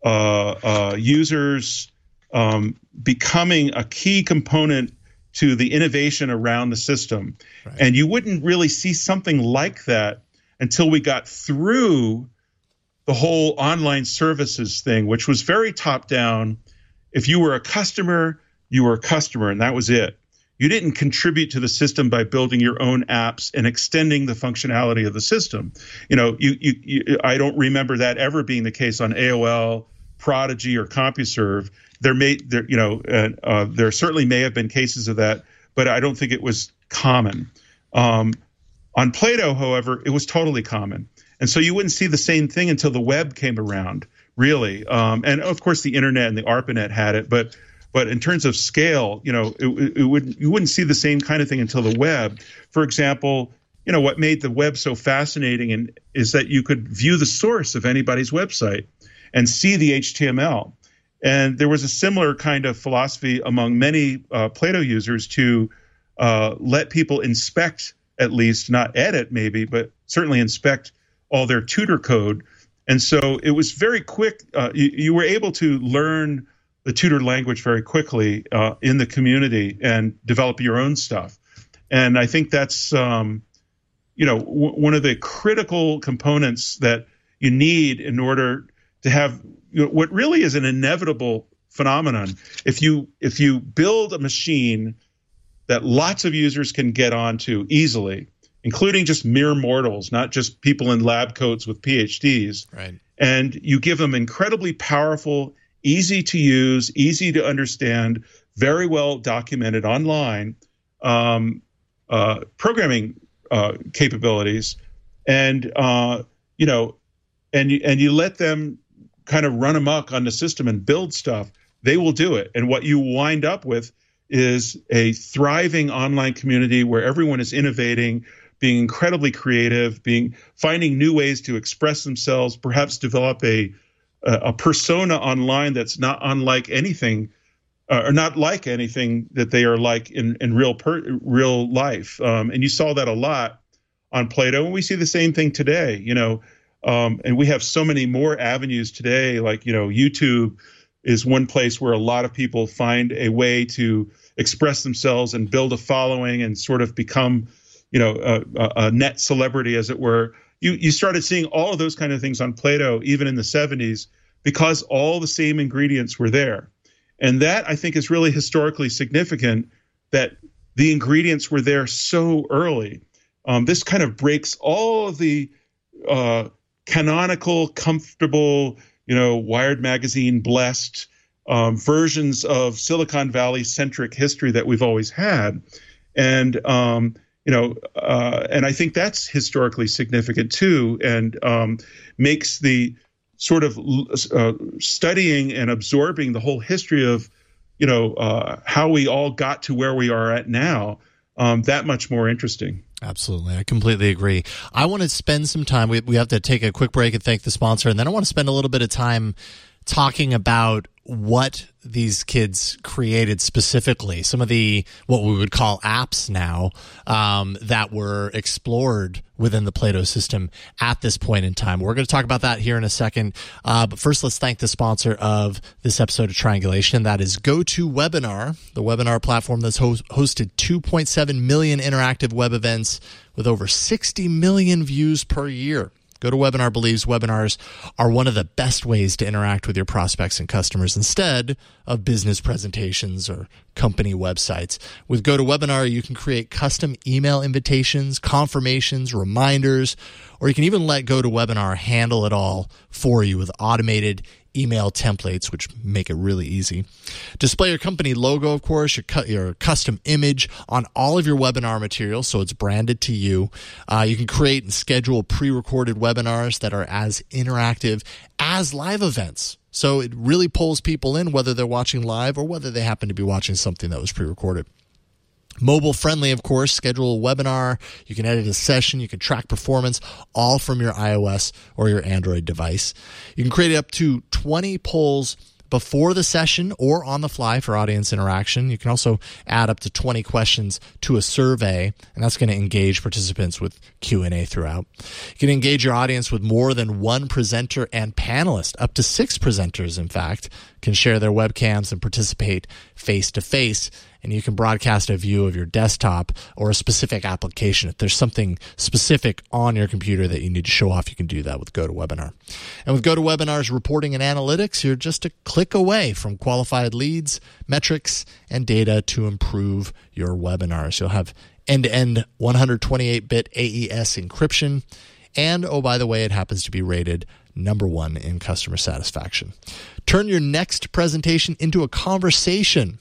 uh, uh, users um, becoming a key component to the innovation around the system. Right. And you wouldn't really see something like that until we got through the whole online services thing, which was very top down. If you were a customer, you were a customer, and that was it. You didn't contribute to the system by building your own apps and extending the functionality of the system. You know, you, you, you I don't remember that ever being the case on A O L, Prodigy, or CompuServe. There may, there, you know, uh, uh, there certainly may have been cases of that, but I don't think it was common. Um, on Plato, however, it was totally common, and so you wouldn't see the same thing until the web came around, really. Um, and of course, the internet and the ARPANET had it, but but in terms of scale, you know, it, it would you wouldn't see the same kind of thing until the web. For example, you know, what made the web so fascinating and is that you could view the source of anybody's website and see the H T M L. And there was a similar kind of philosophy among many uh, Plato users to uh, let people inspect, at least, not edit maybe, but certainly inspect all their tutor code. And so it was very quick. Uh, you, you were able to learn the tutor language very quickly uh, in the community and develop your own stuff. And I think that's, um, you know, w- one of the critical components that you need in order to have you know, what really is an inevitable phenomenon. If you if you build a machine that lots of users can get onto easily, including just mere mortals, not just people in lab coats with P H Ds, right. And you give them incredibly powerful, easy to use, easy to understand, very well documented online um, uh, programming uh, capabilities, and uh, you know, and you and you let them kind of run amok on the system and build stuff, they will do it. And what you wind up with is a thriving online community where everyone is innovating, being incredibly creative, being finding new ways to express themselves, perhaps develop a a, a persona online that's not unlike anything, uh, or not like anything that they are like in in real per, real life. Um, and you saw that a lot on Plato, and we see the same thing today. You know. Um, and we have so many more avenues today, like, you know, YouTube is one place where a lot of people find a way to express themselves and build a following and sort of become, you know, a, a net celebrity, as it were. You you started seeing all of those kind of things on Plato, even in the seventies, because all the same ingredients were there. And that, I think, is really historically significant, that the ingredients were there so early. Um, this kind of breaks all of the uh, canonical, comfortable, you know, Wired magazine blessed um, versions of Silicon Valley centric history that we've always had. And, um, you know, uh, and I think that's historically significant too, and um, makes the sort of uh, studying and absorbing the whole history of, you know, uh, how we all got to where we are at now, um, that much more interesting. Absolutely. I completely agree. I want to spend some time. We, we have to take a quick break and thank the sponsor. And then I want to spend a little bit of time talking about what these kids created specifically, some of the what we would call apps now um, that were explored within the Plato system at this point in time. We're going to talk about that here in a second. Uh, but first, let's thank the sponsor of this episode of Triangulation. That is GoToWebinar, the webinar platform that's host- hosted two point seven million interactive web events with over sixty million views per year. GoToWebinar believes webinars are one of the best ways to interact with your prospects and customers instead of business presentations or company websites. With GoToWebinar, you can create custom email invitations, confirmations, reminders, or you can even let GoToWebinar handle it all for you with automated email templates, which make it really easy. Display your company logo, of course, your, cu- your custom image on all of your webinar material, so it's branded to you. Uh, you can create and schedule pre-recorded webinars that are as interactive as live events. So it really pulls people in, whether they're watching live or whether they happen to be watching something that was pre-recorded. Mobile friendly, of course. Schedule a webinar. You can edit a session. You can track performance, all from your iOS or your Android device. You can create up to twenty polls before the session or on the fly for audience interaction. You can also add up to twenty questions to a survey, and that's going to engage participants with Q and A throughout. You can engage your audience with more than one presenter and panelist. Up to six presenters, in fact, can share their webcams and participate face-to-face. And you can broadcast a view of your desktop or a specific application. If there's something specific on your computer that you need to show off, you can do that with GoToWebinar. And with GoToWebinar's reporting and analytics, you're just a click away from qualified leads, metrics, and data to improve your webinars. You'll have end-to-end one hundred twenty-eight bit A E S encryption. And, oh, by the way, it happens to be rated number one in customer satisfaction. Turn your next presentation into a conversation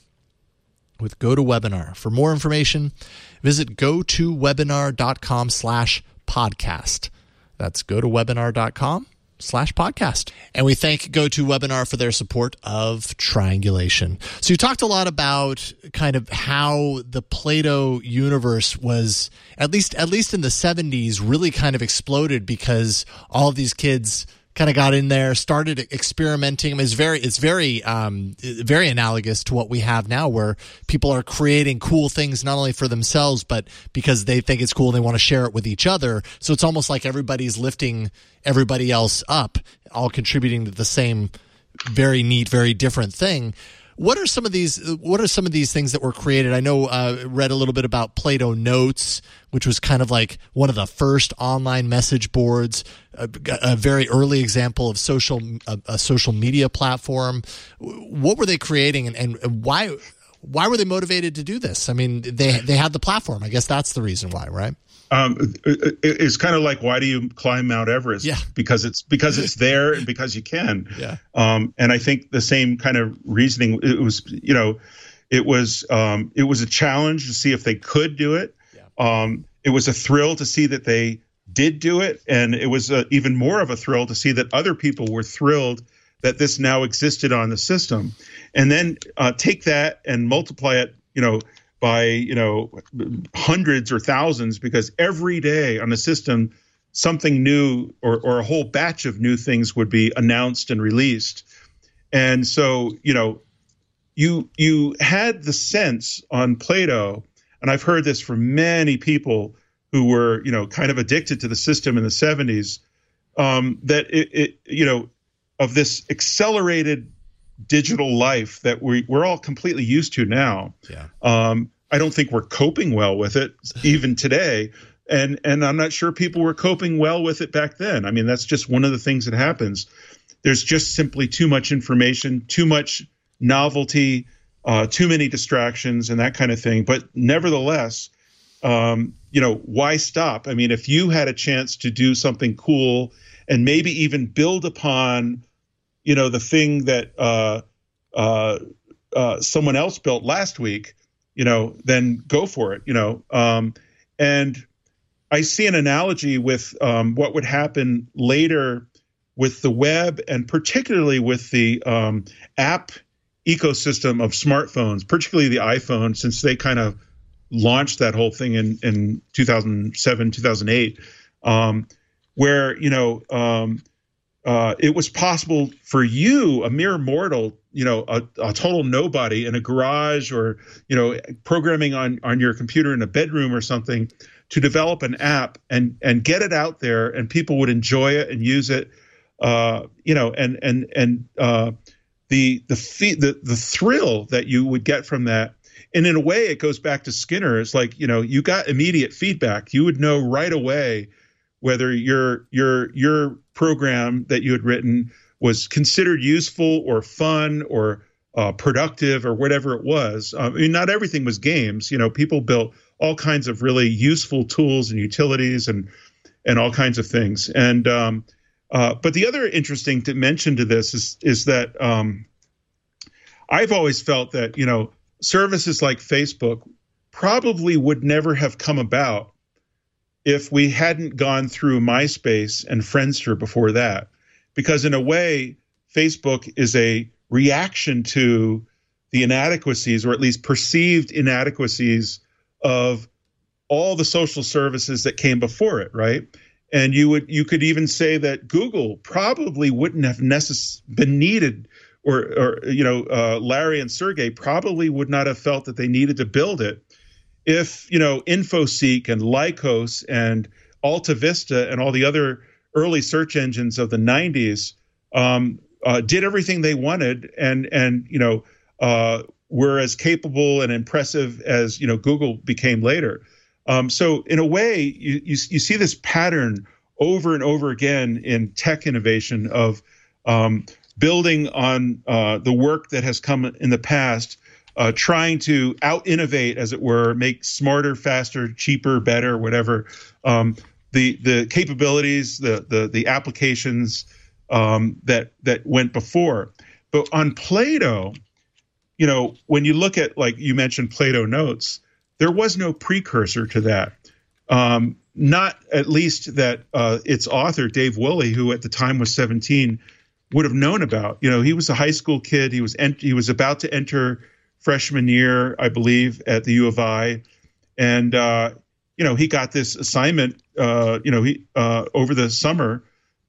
with GoToWebinar. For more information, visit gotowebinar.com slash podcast. That's gotowebinar.com slash podcast. And we thank GoToWebinar for their support of Triangulation. So you talked a lot about kind of how the Plato universe was, at least at least in the seventies, really kind of exploded because all of these kids kind of got in there, started experimenting. I mean, it's very, it's very, um, very analogous to what we have now, where people are creating cool things not only for themselves, but because they think it's cool and they want to share it with each other. So it's almost like everybody's lifting everybody else up, all contributing to the same very neat, very different thing. What are some of these? What are some of these things that were created? I know uh, read a little bit about Plato Notes, which was kind of like one of the first online message boards, a, a very early example of social a, a social media platform. What were they creating, and, and why why were they motivated to do this? I mean, they they had the platform. I guess that's the reason why, right? Um, it, it's kind of like, why do you climb Mount Everest? Yeah. Because it's because it's there and because you can. Yeah. Um, and I think the same kind of reasoning. It was, you know, it was um, it was a challenge to see if they could do it. Yeah. Um, it was a thrill to see that they did do it, and it was a, even more of a thrill to see that other people were thrilled that this now existed on the system. And then uh, take that and multiply it, you know, by, you know, hundreds or thousands, because every day on the system, something new or, or a whole batch of new things would be announced and released. And so, you know, you you had the sense on Plato, and I've heard this from many people who were, you know, kind of addicted to the system in the seventies, um, that it, it, you know, of this accelerated digital life that we, we're all completely used to now. Yeah. Um, I don't think we're coping well with it even today. And and I'm not sure people were coping well with it back then. I mean, that's just one of the things that happens. There's just simply too much information, too much novelty, uh, too many distractions and that kind of thing. But nevertheless, um, you know, why stop? I mean, if you had a chance to do something cool and maybe even build upon, you know, the thing that uh, uh, uh, someone else built last week, you know, then go for it, you know. Um, and I see an analogy with um, what would happen later with the web, and particularly with the um, app ecosystem of smartphones, particularly the iPhone, since they kind of launched that whole thing in, in two thousand seven, two thousand eight, um, where, you know, um, uh, it was possible for you, a mere mortal, you know, a, a total nobody in a garage or, you know, programming on, on your computer in a bedroom or something, to develop an app and, and get it out there, and people would enjoy it and use it, uh, you know, and, and, and uh, the, the, fee- the, the thrill that you would get from that. And in a way, it goes back to Skinner. It's like, you know, you got immediate feedback. You would know right away whether your, your, your program that you had written was considered useful or fun or uh, productive or whatever it was. I mean, not everything was games. You know, people built all kinds of really useful tools and utilities and and all kinds of things. And um, uh, but the other interesting dimension to this is is that um, I've always felt that, you know, services like Facebook probably would never have come about if we hadn't gone through MySpace and Friendster before that. Because in a way, Facebook is a reaction to the inadequacies, or at least perceived inadequacies, of all the social services that came before it, right? And you would you could even say that Google probably wouldn't have necess- been needed or, or you know, uh, Larry and Sergey probably would not have felt that they needed to build it if, you know, InfoSeek and Lycos and Alta Vista and all the other early search engines of the nineties um, uh, did everything they wanted and, and you know, uh, were as capable and impressive as, you know, Google became later. Um, so in a way, you, you, you see this pattern over and over again in tech innovation of um, building on uh, the work that has come in the past, uh, trying to out-innovate, as it were, make smarter, faster, cheaper, better, whatever, um, the the capabilities, the the, the applications um, that that went before. But on Plato, you know, when you look at, like you mentioned, Plato Notes, there was no precursor to that. Um, not at least that uh, its author, Dave Woolley, who at the time was seventeen, would have known about. You know, he was a high school kid. He was ent- he was about to enter freshman year, I believe, at the U of I, and uh, you know, he got this assignment, uh, you know, he uh, over the summer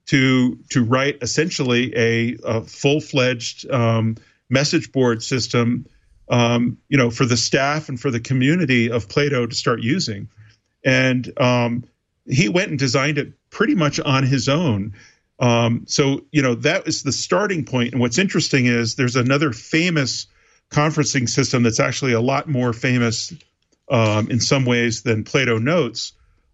to to write essentially a, a full-fledged um, message board system, um, you know, for the staff and for the community of Plato to start using. And um, he went and designed it pretty much on his own. Um, so, you know, that is the starting point. And what's interesting is there's another famous conferencing system that's actually a lot more famous um, in some ways than Plato Notes,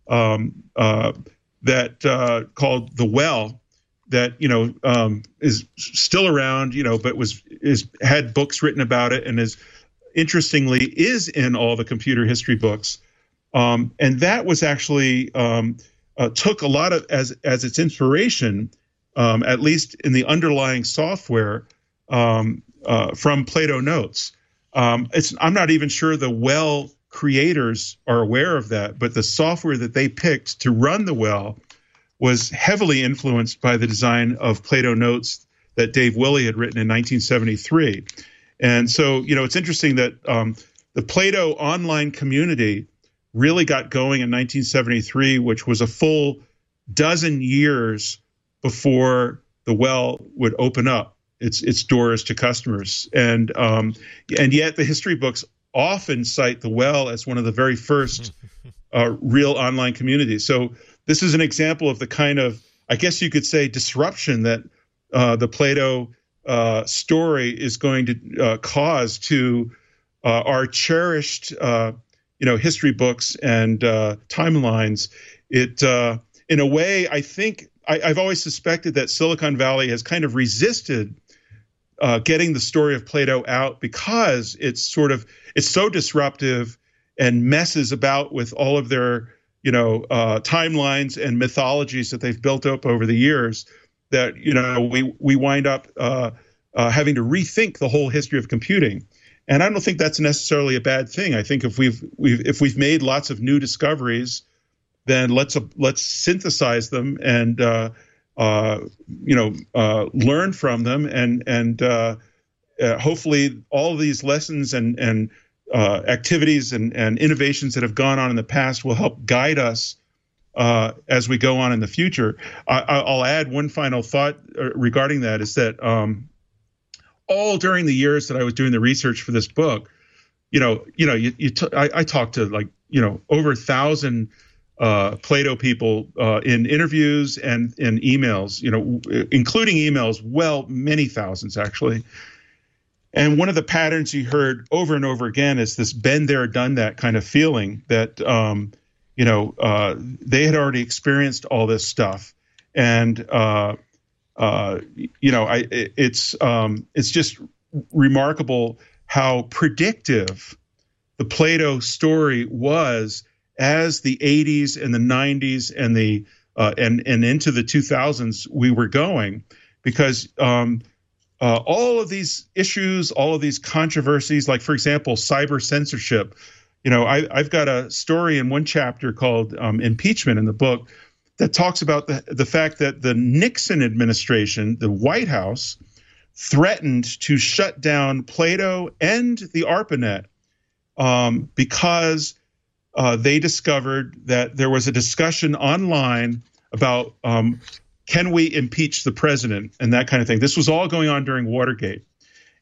um, uh, that uh, called The Well, that, you know, um, is still around, you know, but was is had books written about it and is interestingly is in all the computer history books. Um, and that was actually um, uh, took a lot of as as its inspiration, um, at least in the underlying software, um, uh, from Plato Notes. Um, it's I'm not even sure the Well creators are aware of that, but the software that they picked to run the Well was heavily influenced by the design of Plato Notes that Dave Woolley had written in nineteen seventy-three. And so, you know, it's interesting that um, the Plato online community really got going in nineteen seventy-three, which was a full dozen years before the Well would open up its its doors to customers. And um, and yet the history books often cite the Well as one of the very first uh, real online communities. So this is an example of the kind of, I guess you could say, disruption that uh, the Plato uh, story is going to uh, cause to uh, our cherished uh you know, history books and uh, timelines. It, uh, in a way, I think I, I've always suspected that Silicon Valley has kind of resisted uh, getting the story of Plato out because it's sort of it's so disruptive and messes about with all of their, you know, uh, timelines and mythologies that they've built up over the years. That, you know, we we wind up uh, uh, having to rethink the whole history of computing. And I don't think that's necessarily a bad thing. I think if we've we've if we've made lots of new discoveries, then let's uh, let's synthesize them and uh, uh, you know uh, learn from them, and and uh, uh, hopefully all of these lessons and and uh, activities and and innovations that have gone on in the past will help guide us uh, as we go on in the future. I, I'll add one final thought regarding that is that. Um, All during the years that I was doing the research for this book, you know, you know, you, you t- I, I talked to like, you know, over a thousand uh, Plato people uh, in interviews and in emails, you know, including emails, well, many thousands actually. And one of the patterns you heard over and over again is this been there, done that kind of feeling that, um, you know, uh, they had already experienced all this stuff. And, uh, Uh, you know, I, it's um, it's just remarkable how predictive the Plato story was as the eighties and the nineties and the uh, and and into the two thousands we were going, because um, uh, all of these issues, all of these controversies, like for example, cyber censorship. You know, I, I've got a story in one chapter called um, Impeachment in the book that talks about the, the fact that the Nixon administration, the White House, threatened to shut down Plato and the ARPANET um, because uh, they discovered that there was a discussion online about um, can we impeach the president and that kind of thing. This was all going on during Watergate.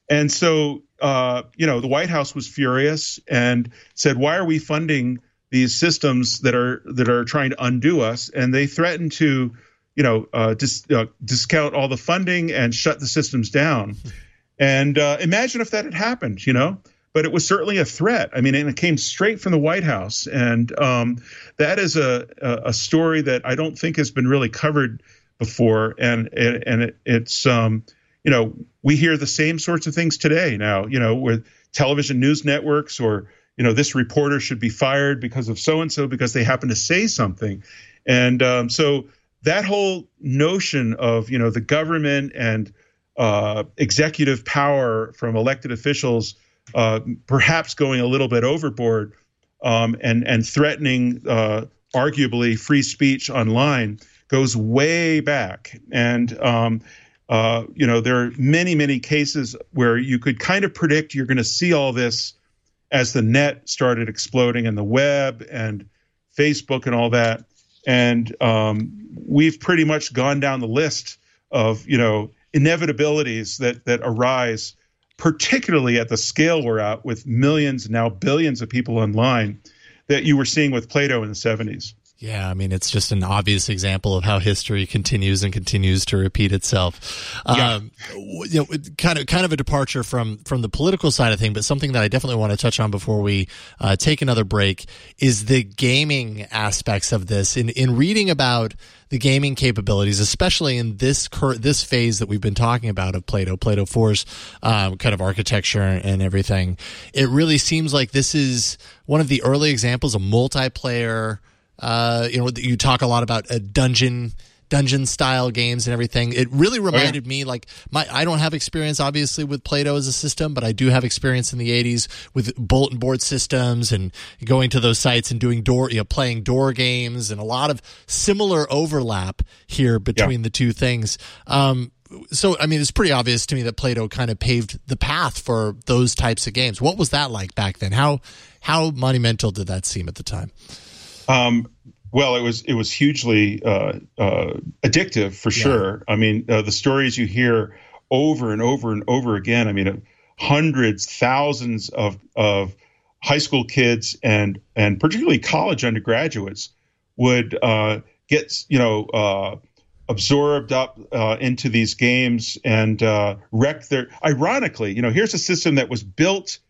And so, uh, you know, the White House was furious and said, why are we funding these systems that are that are trying to undo us? And they threatened to, you know, uh, dis, uh, discount all the funding and shut the systems down. And uh, imagine if that had happened, you know, but it was certainly a threat. I mean, and it came straight from the White House. And um, that is a, a story that I don't think has been really covered before. And, and it, it's, um, you know, we hear the same sorts of things today now, you know, with television news networks or, you know, this reporter should be fired because of so-and-so because they happen to say something. And um, so that whole notion of, you know, the government and uh, executive power from elected officials uh, perhaps going a little bit overboard um, and, and threatening uh, arguably free speech online goes way back. And, um, uh, you know, there are many, many cases where you could kind of predict you're going to see all this as the net started exploding and the web and Facebook and all that. And um, we've pretty much gone down the list of, you know, inevitabilities that that arise, particularly at the scale we're at with millions, now billions of people online that you were seeing with Play-Doh in the seventies. Yeah, I mean, it's just an obvious example of how history continues and continues to repeat itself. Yeah. Um, you know, kind of, kind of a departure from from the political side of things, but something that I definitely want to touch on before we uh, take another break is the gaming aspects of this. In in reading about the gaming capabilities, especially in this cur- this phase that we've been talking about of Play-Doh, Play-Doh four's um, kind of architecture and everything, it really seems like this is one of the early examples of multiplayer. Uh, you know, you talk a lot about a dungeon, dungeon style games and everything. It really reminded oh, yeah. me, like, my, I don't have experience obviously with Play-Doh as a system, but I do have experience in the eighties with bulletin board systems and going to those sites and doing door, you know, playing door games, and a lot of similar overlap here between yeah. the two things. Um, so, I mean, it's pretty obvious to me that Play-Doh kind of paved the path for those types of games. What was that like back then? How, how monumental did that seem at the time? Um, well, it was it was hugely uh, uh, addictive for yeah. sure. I mean, uh, the stories you hear over and over and over again. I mean, hundreds, thousands of of high school kids and and particularly college undergraduates would uh, get you know uh, absorbed up uh, into these games and uh, wreck their. Ironically, you know, here's a system that was built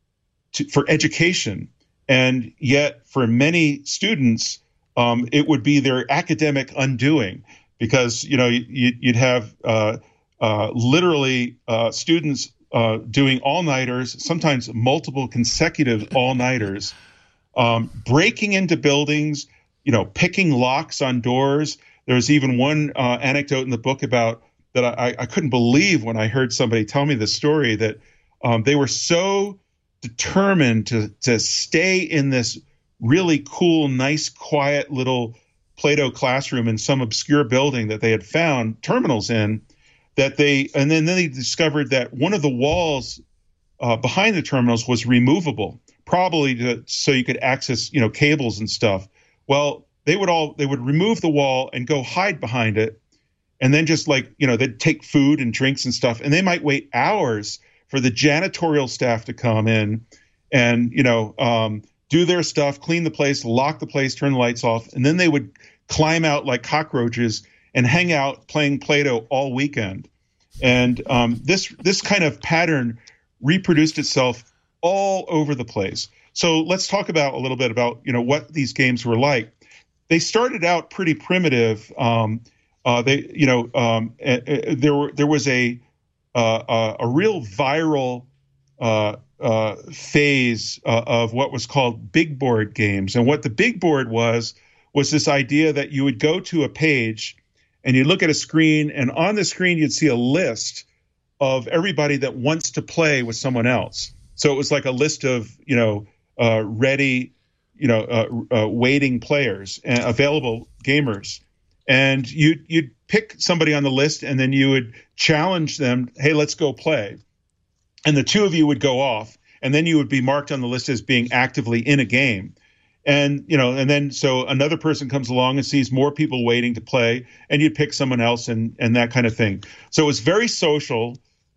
to, for education. And yet, for many students, um, it would be their academic undoing because, you know, you, you'd have uh, uh, literally uh, students uh, doing all-nighters, sometimes multiple consecutive all-nighters, um, breaking into buildings, you know, picking locks on doors. There's even one uh, anecdote in the book about that I, I couldn't believe when I heard somebody tell me this story that um, they were so determined to to stay in this really cool, nice, quiet little Play-Doh classroom in some obscure building that they had found terminals in, that they and then, then they discovered that one of the walls uh, behind the terminals was removable, probably to, so you could access, you know, cables and stuff. Well, they would all they would remove the wall and go hide behind it, and then just like, you know, they'd take food and drinks and stuff, and they might wait hours for the janitorial staff to come in and, you know, um, do their stuff, clean the place, lock the place, turn the lights off, and then they would climb out like cockroaches and hang out playing Play-Doh all weekend. And um, this this kind of pattern reproduced itself all over the place. So let's talk about a little bit about, you know, what these games were like. They started out pretty primitive. Um, uh, they, you know, um, uh, uh, there were there was a Uh, uh, a real viral uh, uh, phase uh, of what was called big board games. And what the big board was, was this idea that you would go to a page and you look at a screen, and on the screen you'd see a list of everybody that wants to play with someone else. So it was like a list of, you know, uh, ready, you know, uh, uh, waiting players and available gamers. And you, you'd pick somebody on the list, and then you would challenge them, hey, let's go play. And the two of you would go off, and then you would be marked on the list as being actively in a game. And, you know, and then so another person comes along and sees more people waiting to play, and you'd pick someone else and, and that kind of thing. So it was very social.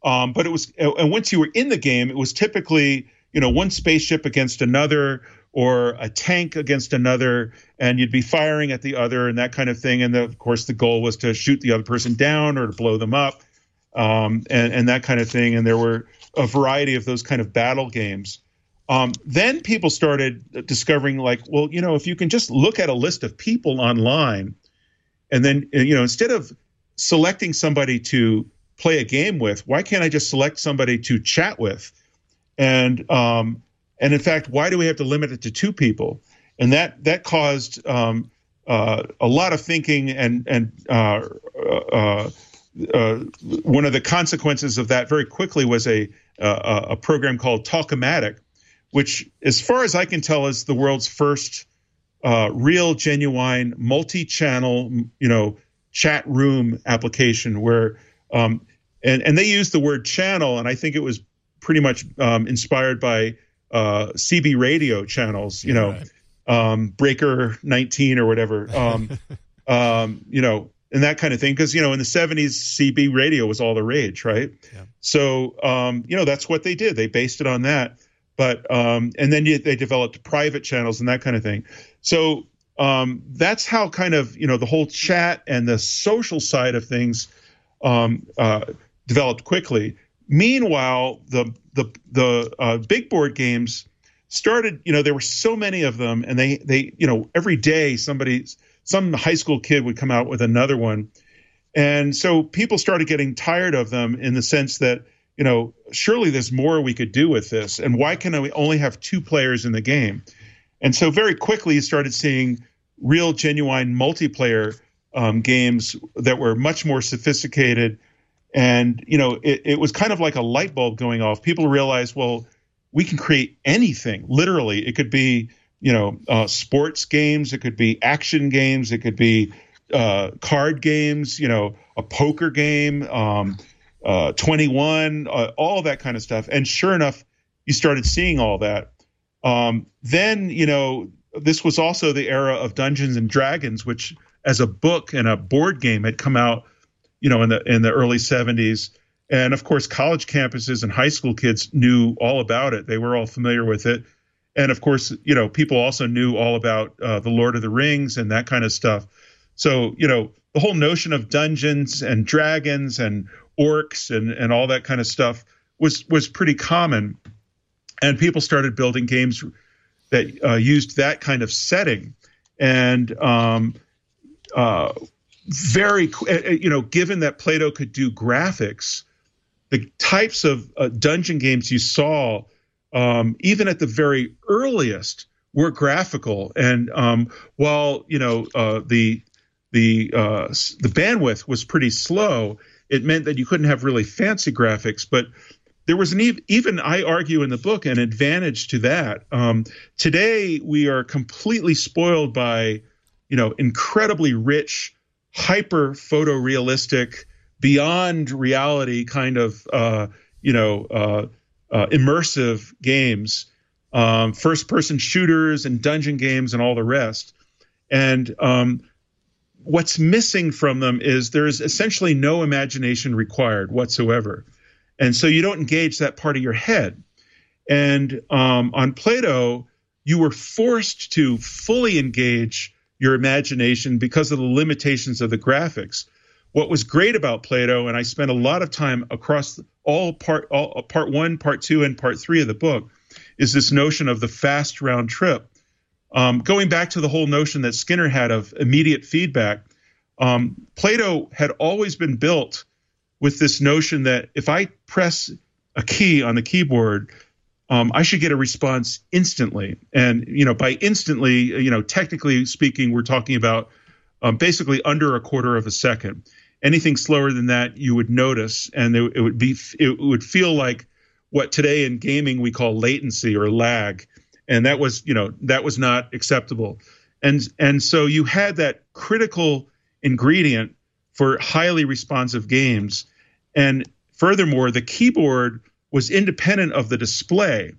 Um, but it was, and once you were in the game, it was typically, you know, one spaceship against another or a tank against another, and you'd be firing at the other and that kind of thing. And the, of course, the goal was to shoot the other person down or to blow them up, um, and, and that kind of thing. And there were a variety of those kind of battle games. Um, then people started discovering, like, well, you know, if you can just look at a list of people online, and then, you know, instead of selecting somebody to play a game with, why can't I just select somebody to chat with? And um, and in fact, why do we have to limit it to two people? And that that caused um, uh, a lot of thinking, and and uh, uh, uh, one of the consequences of that very quickly was a a, a program called Talkomatic, which, as far as I can tell, is the world's first uh, real, genuine, multi-channel, you know, chat room application where, um, and and they used the word channel, and I think it was pretty much um, inspired by uh, C B radio channels, you know, right. um, Breaker nineteen or whatever, um, um, you know, and that kind of thing. Because, you know, in the seventies, C B radio was all the rage, right? Yeah. So, um, you know, that's what they did. They based it on that. But um, and then you, they developed private channels and that kind of thing. So um, that's how kind of, you know, the whole chat and the social side of things um, uh, developed quickly. Meanwhile, the the the uh, big board games started. You know, there were so many of them, and they they you know every day somebody some high school kid would come out with another one, and so people started getting tired of them in the sense that, you know, surely there's more we could do with this, and why can we only have two players in the game? And so very quickly you started seeing real, genuine multiplayer um, games that were much more sophisticated. And, you know, it, it was kind of like a light bulb going off. People realized, well, we can create anything, literally. It could be, you know, uh, sports games. It could be action games. It could be uh, card games, you know, a poker game, um, uh, twenty-one, uh, all that kind of stuff. And sure enough, you started seeing all that. Um, then, you know, this was also the era of Dungeons and Dragons, which as a book and a board game had come out, you know, in the in the early seventies. And of course, college campuses and high school kids knew all about it. They were all familiar with it. And of course, you know, people also knew all about uh, the Lord of the Rings and that kind of stuff. So, you know, the whole notion of Dungeons and Dragons and orcs and, and all that kind of stuff was was pretty common. And people started building games that uh, used that kind of setting. And um, uh, very, you know, given that Plato could do graphics, the types of uh, dungeon games you saw, um, even at the very earliest, were graphical. And um, while, you know, uh, the the uh, the bandwidth was pretty slow, it meant that you couldn't have really fancy graphics. But there was an ev- even, I argue in the book, an advantage to that. Um, today, we are completely spoiled by, you know, incredibly rich, hyper photorealistic, beyond reality kind of, uh, you know, uh, uh, immersive games, um, first-person shooters and dungeon games and all the rest. And um, what's missing from them is there is essentially no imagination required whatsoever. And so you don't engage that part of your head. And um, on Plato, you were forced to fully engage your imagination because of the limitations of the graphics. What was great about Plato, and I spent a lot of time across all part, all, part one, part two, and part three of the book, is this notion of the fast round trip. Um, going back to the whole notion that Skinner had of immediate feedback, um, Plato had always been built with this notion that if I press a key on the keyboard, um, I should get a response instantly. And, you know, by instantly, you know, technically speaking, we're talking about um, basically under a quarter of a second. Anything slower than that, you would notice, and it, it would be, it would feel like what today in gaming we call latency or lag. And that was, you know, that was not acceptable. And, and so you had that critical ingredient for highly responsive games. And furthermore, the keyboard was independent of the display.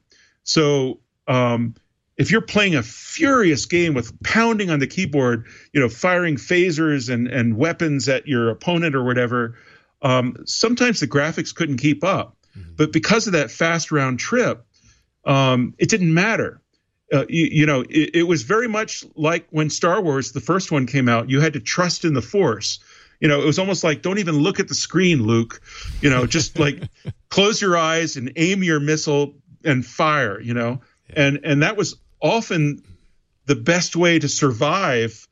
So um, if you're playing a furious game with pounding on the keyboard, you know, firing phasers and, and weapons at your opponent or whatever, um, sometimes the graphics couldn't keep up. Mm-hmm. But because of that fast round trip, um, it didn't matter. Uh, you, you know, it, it was very much like when Star Wars, the first one, came out. You had to trust in the Force. You know, it was almost like, don't even look at the screen, Luke. You know, just like close your eyes and aim your missile and fire, you know. Yeah. And and that was often the best way to survive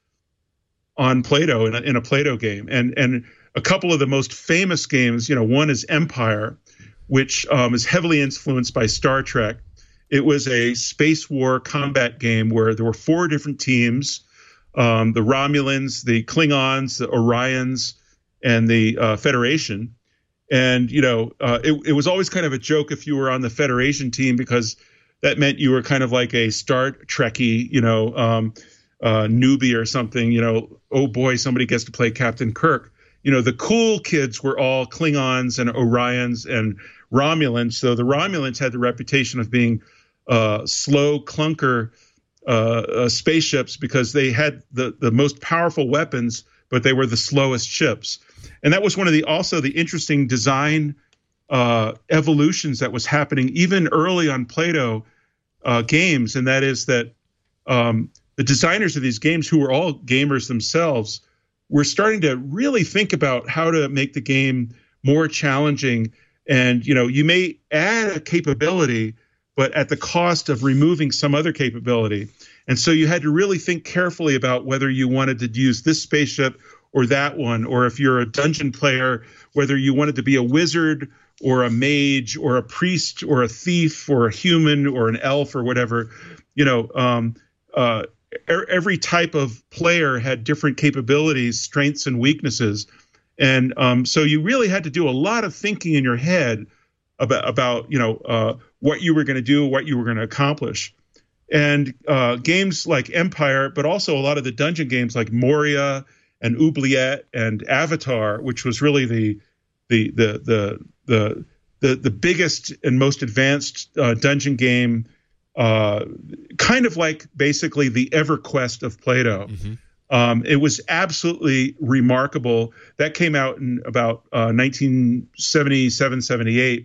on Play-Doh, in a, in a Play-Doh game. And, and a couple of the most famous games, you know, one is Empire, which um, is heavily influenced by Star Trek. It was a space war combat game where there were four different teams, um, the Romulans, the Klingons, the Orions, and the uh, Federation. And, you know, uh, it, it was always kind of a joke if you were on the Federation team, because that meant you were kind of like a Star Trekkie, you know, um, uh, newbie or something, you know, oh boy, somebody gets to play Captain Kirk. You know, the cool kids were all Klingons and Orions and Romulans. So the Romulans had the reputation of being uh, slow clunker uh, uh, spaceships because they had the, the most powerful weapons, but they were the slowest ships. And that was one of the also the interesting design uh, evolutions that was happening even early on Play-Doh uh, games. And that is that um, the designers of these games, who were all gamers themselves, were starting to really think about how to make the game more challenging. And, you know, you may add a capability, but at the cost of removing some other capability. And so you had to really think carefully about whether you wanted to use this spaceship or that one, or if you're a dungeon player, whether you wanted to be a wizard or a mage or a priest or a thief or a human or an elf or whatever. You know, um, uh, every type of player had different capabilities, strengths, and weaknesses. And um, so you really had to do a lot of thinking in your head about, about you know, uh, what you were going to do, what you were going to accomplish. And uh, games like Empire, but also a lot of the dungeon games like Moria and Oubliette and Avatar, which was really the the the the the the, the biggest and most advanced uh, dungeon game, uh, kind of like basically the EverQuest of Play-Doh. Mm-hmm. Um, it was absolutely remarkable. That came out in about uh, nineteen seventy-seven, seventy-eight.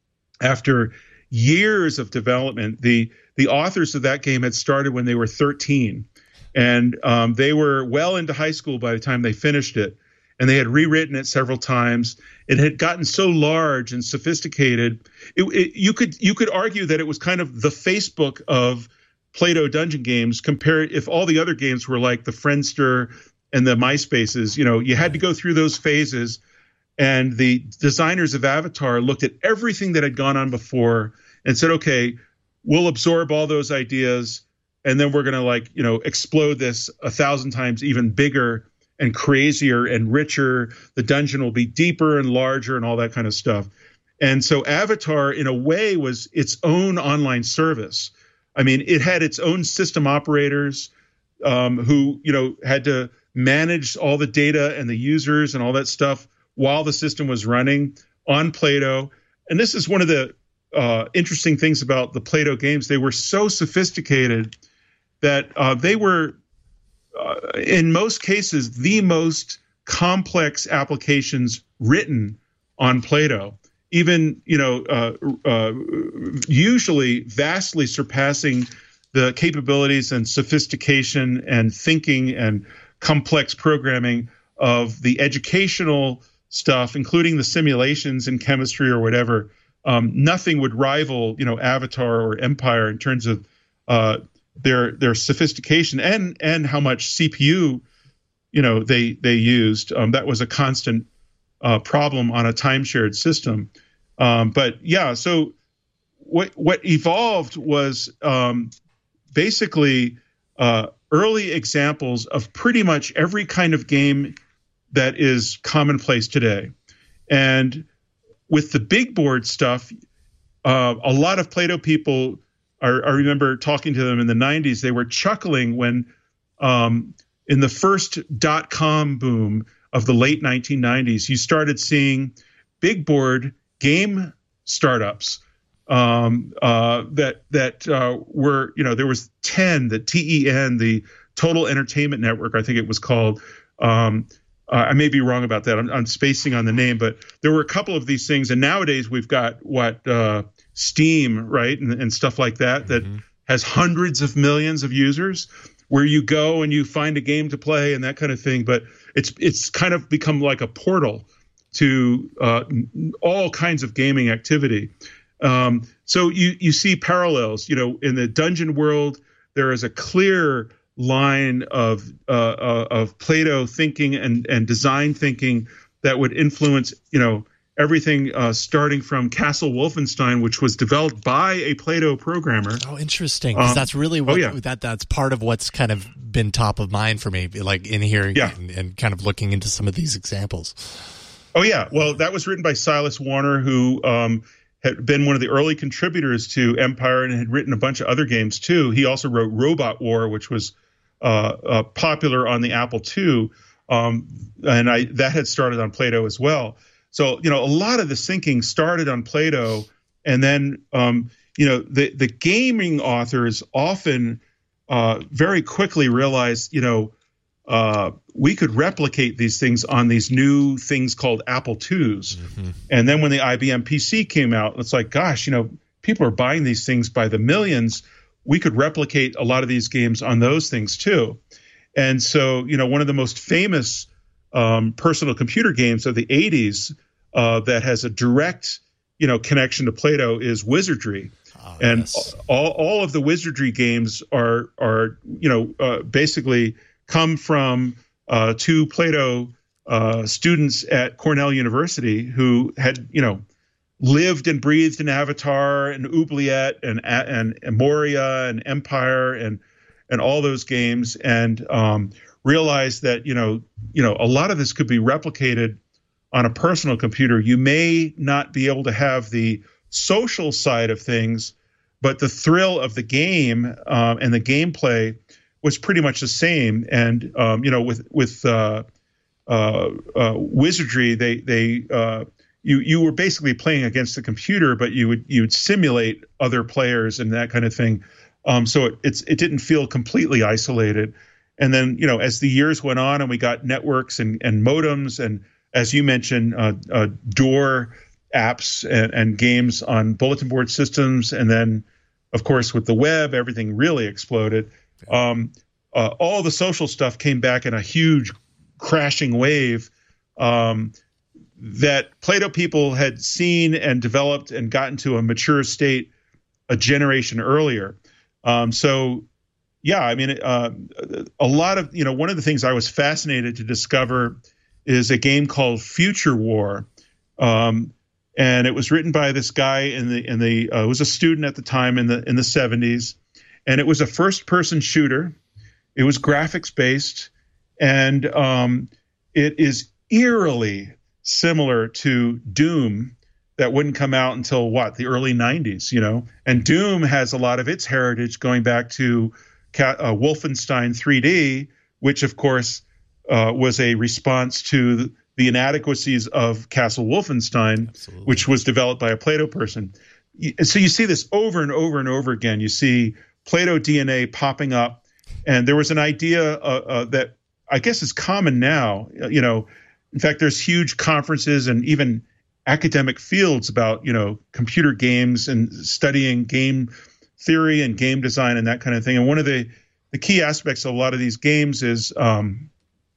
After years of development, the the authors of that game had started when they were thirteen. And um, they were well into high school by the time they finished it. And they had rewritten it several times. It had gotten so large and sophisticated. It, it, you could you could argue that it was kind of the Facebook of Play-Doh dungeon games, compared if all the other games were like the Friendster and the MySpaces. You know, you had to go through those phases. And the designers of Avatar looked at everything that had gone on before and said, okay, we'll absorb all those ideas. And then we're going to, like, you know, explode this a thousand times even bigger and crazier and richer. The dungeon will be deeper and larger and all that kind of stuff. And so Avatar, in a way, was its own online service. I mean, it had its own system operators um, who, you know, had to manage all the data and the users and all that stuff while the system was running on Play-Doh. And this is one of the uh, interesting things about the Play-Doh games. They were so sophisticated that uh, they were, uh, in most cases, the most complex applications written on Play-Doh. Even, you know, uh, uh, usually vastly surpassing the capabilities and sophistication and thinking and complex programming of the educational stuff, including the simulations in chemistry or whatever. Um, nothing would rival, you know, Avatar or Empire in terms of uh, their their sophistication and and how much C P U, you know, they they used. Um, that was a constant uh, problem on a time shared system. Um, but yeah, so what what evolved was um, basically uh, early examples of pretty much every kind of game that is commonplace today. And with the big board stuff, uh, a lot of Play-Doh people, are, I remember talking to them in the nineties, they were chuckling when um, in the first dot-com boom of the late nineteen nineties, you started seeing big board game startups um, uh, that that uh, were, you know, there was ten, the T E N, the Total Entertainment Network, I think it was called, um, Uh, I may be wrong about that. I'm, I'm spacing on the name, but there were a couple of these things. And nowadays we've got what uh, Steam, right, and, and stuff like that, that mm-hmm. has hundreds of millions of users, where you go and you find a game to play and that kind of thing. But it's it's kind of become like a portal to uh, all kinds of gaming activity. Um, so you you see parallels. You know, in the dungeon world, there is a clear line of uh, uh, of Plato thinking and and design thinking that would influence, you know, everything uh, starting from Castle Wolfenstein, which was developed by a Plato programmer. Oh, interesting. Because um, that's really what, oh, yeah. that that's part of what's kind of been top of mind for me, like in hearing yeah. and, and kind of looking into some of these examples. Oh, yeah. Well, that was written by Silas Warner, who um, had been one of the early contributors to Empire and had written a bunch of other games, too. He also wrote Robot War, which was uh, uh, popular on the Apple two. Um, and I that had started on Plato as well. So, you know, a lot of the thinking started on Plato, and then, um, you know, the, the gaming authors often uh, very quickly realized, you know, uh, we could replicate these things on these new things called Apple twos. Mm-hmm. And then when the I B M P C came out, it's like, gosh, you know, people are buying these things by the millions. We could replicate a lot of these games on those things, too. And so, you know, one of the most famous um, personal computer games of the eighties uh, that has a direct, you know, connection to Plato is Wizardry. Oh, and yes. all, all of the Wizardry games are, are you know, uh, basically come from uh, two Plato uh, students at Cornell University who had, you know, lived and breathed in Avatar and Oubliette and, and, and Moria and Empire and and all those games, and um, realized that, you know, you know, a lot of this could be replicated on a personal computer. You may not be able to have the social side of things, but the thrill of the game um, and the gameplay was pretty much the same. And um, you know, with with uh, uh, uh, Wizardry, they they uh, you you were basically playing against the computer, but you would you would simulate other players and that kind of thing. Um, so it, it's it didn't feel completely isolated. And then, you know, as the years went on and we got networks and, and modems and, as you mentioned, uh, uh, door apps and, and games on bulletin board systems, and then, of course, with the web, everything really exploded. Um, uh, all the social stuff came back in a huge crashing wave um, that Plato people had seen and developed and gotten to a mature state a generation earlier. Um, so, yeah, I mean, uh, a lot of, you know, one of the things I was fascinated to discover is a game called Future War. Um, and it was written by this guy in the, in the, uh, was a student at the time in the, in the seventies. And it was a first person shooter. It was graphics based. And um, it is eerily similar to Doom, that wouldn't come out until what, the early nineties, you know, and Doom has a lot of its heritage going back to uh, Wolfenstein three D, which of course uh, was a response to the inadequacies of Castle Wolfenstein, Absolutely. Which was developed by a Plato person. So you see this over and over and over again. You see Plato D N A popping up, and there was an idea uh, uh, that I guess is common now. You know, in fact, there's huge conferences and even academic fields about, you know, computer games and studying game theory and game design and that kind of thing. And one of the, the key aspects of a lot of these games is um,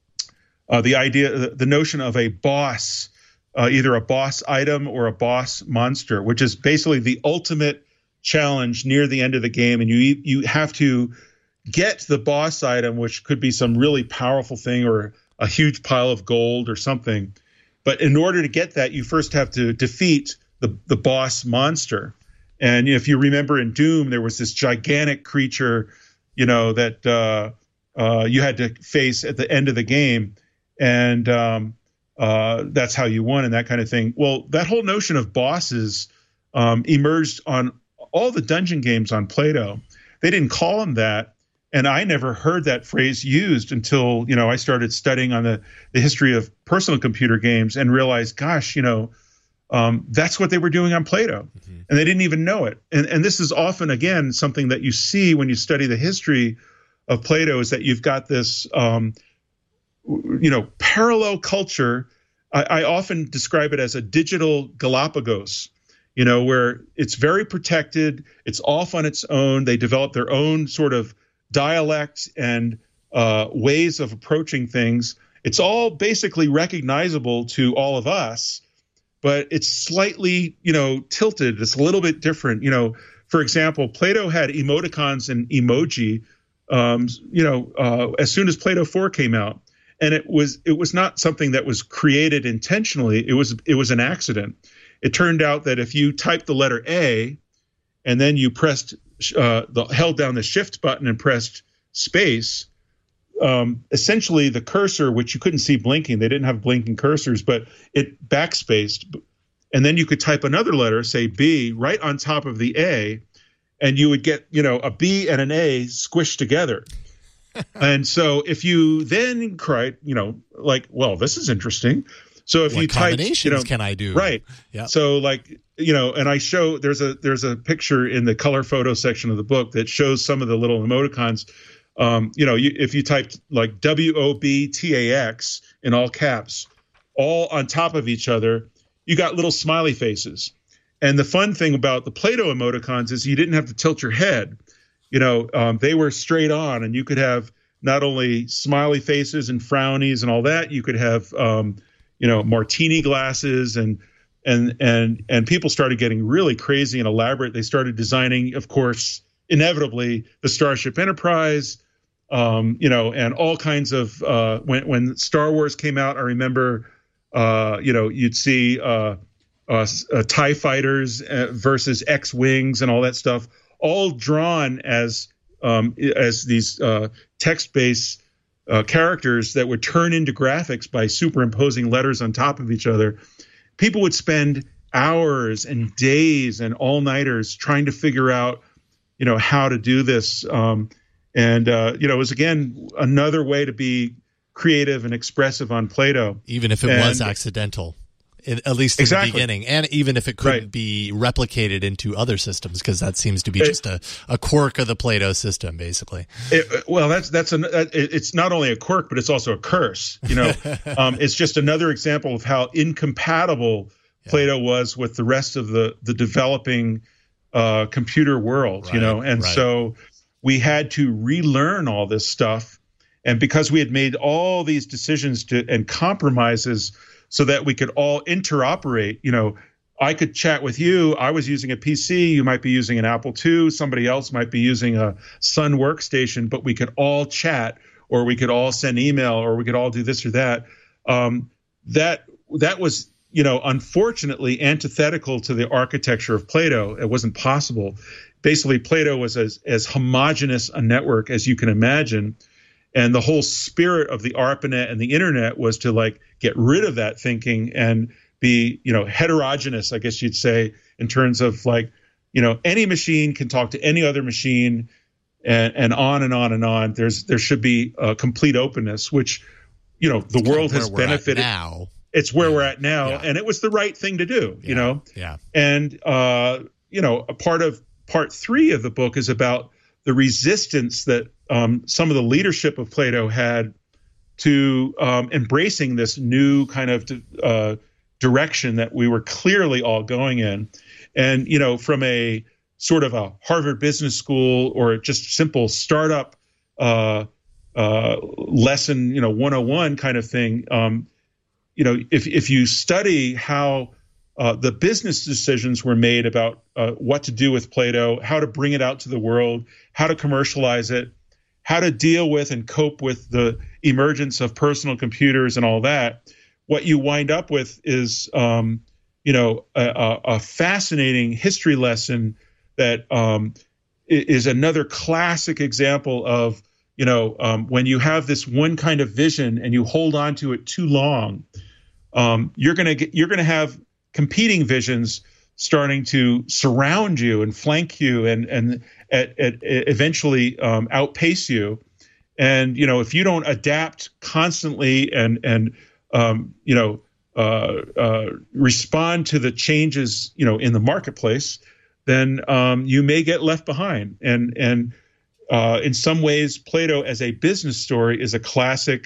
uh, the idea, the, the notion of a boss, uh, either a boss item or a boss monster, which is basically the ultimate challenge near the end of the game. And you you have to get the boss item, which could be some really powerful thing or a huge pile of gold or something. But in order to get that, you first have to defeat the, the boss monster. And if you remember in Doom, there was this gigantic creature, you know, that uh, uh, you had to face at the end of the game. And um, uh, that's how you won and that kind of thing. Well, that whole notion of bosses um, emerged on all the dungeon games on Plato. They didn't call them that. And I never heard that phrase used until, you know, I started studying on the, the history of personal computer games and realized, gosh, you know, um, that's what they were doing on Plato. Mm-hmm. And they didn't even know it. And, and this is often, again, something that you see when you study the history of Plato, is that you've got this um, you know, parallel culture. I, I often describe it as a digital Galapagos, you know, where it's very protected. It's off on its own. They develop their own sort of dialect and uh, ways of approaching things. It's all basically recognizable to all of us, but it's slightly, you know, tilted. It's a little bit different. You know, for example, Plato had emoticons and emoji, um, you know, uh, as soon as Plato four came out. And it was it was not something that was created intentionally. It was it was an accident. It turned out that if you typed the letter A and then you pressed uh, the held down the shift button and pressed space, um, essentially the cursor, which you couldn't see blinking, they didn't have blinking cursors, but it backspaced, and then you could type another letter, say B, right on top of the A, and you would get, you know, a B and an A squished together. And so if you then cried, you know, like, well, this is interesting. So if what you type, combinations you know, can I do? Right. Yeah. So like, you know, and I show there's a there's a picture in the color photo section of the book that shows some of the little emoticons. Um, you know, you, if you typed like W O B T A X in all caps, all on top of each other, you got little smiley faces. And the fun thing about the Plato emoticons is you didn't have to tilt your head. You know, um, they were straight on, and you could have not only smiley faces and frownies and all that, you could have, um, you know, martini glasses, and and and and people started getting really crazy and elaborate. They started designing, of course, inevitably, the Starship Enterprise, um, you know, and all kinds of uh, when when Star Wars came out. I remember, uh, you know, you'd see uh, uh, uh, TIE fighters versus X-wings and all that stuff, all drawn as um, as these uh, text-based uh, characters that would turn into graphics by superimposing letters on top of each other. People would spend hours and days and all-nighters trying to figure out, you know, how to do this. Um, and, uh, you know, it was, again, another way to be creative and expressive on Plato. Even if it and, was accidental. At least in exactly. the beginning, and even if it couldn't right. be replicated into other systems, because that seems to be it, just a, a quirk of the Plato system, basically. It, well, that's that's an it, it's not only a quirk, but it's also a curse. You know, um, it's just another example of how incompatible yeah. Plato was with the rest of the the developing uh, computer world. Right, you know, and right. so we had to relearn all this stuff, and because we had made all these decisions to and compromises, so that we could all interoperate. You know, I could chat with you. I was using a P C. You might be using an Apple two. Somebody else might be using a Sun workstation, but we could all chat, or we could all send email, or we could all do this or that. Um, that that was, you know, unfortunately antithetical to the architecture of Plato. It wasn't possible. Basically, Plato was as, as homogeneous a network as you can imagine. And the whole spirit of the ARPANET and the internet was to like get rid of that thinking and be, you know, heterogeneous, I guess you'd say, in terms of like, you know, any machine can talk to any other machine, and, and on and on and on. There's there should be a complete openness, which, you know, the it's world kind of has where benefited. We're at now. It's where yeah. we're at now, yeah. and it was the right thing to do, yeah. you know. Yeah. And uh, you know, a part of part three of the book is about the resistance that um, some of the leadership of Plato had to um, embracing this new kind of uh, direction that we were clearly all going in. And, you know, from a sort of a Harvard Business School or just simple startup uh, uh, lesson, you know, one oh one kind of thing, um, you know, if, if you study how Uh, the business decisions were made about uh, what to do with Plato, how to bring it out to the world, how to commercialize it, how to deal with and cope with the emergence of personal computers and all that. What you wind up with is, um, you know, a, a fascinating history lesson that um, is another classic example of, you know, um, when you have this one kind of vision and you hold on to it too long, um, you're gonna get, you're gonna have competing visions starting to surround you and flank you and and at, at, eventually um, outpace you. And you know, if you don't adapt constantly and and um, you know uh, uh, respond to the changes, you know, in the marketplace, then um, you may get left behind. And and uh, in some ways, Plato as a business story is a classic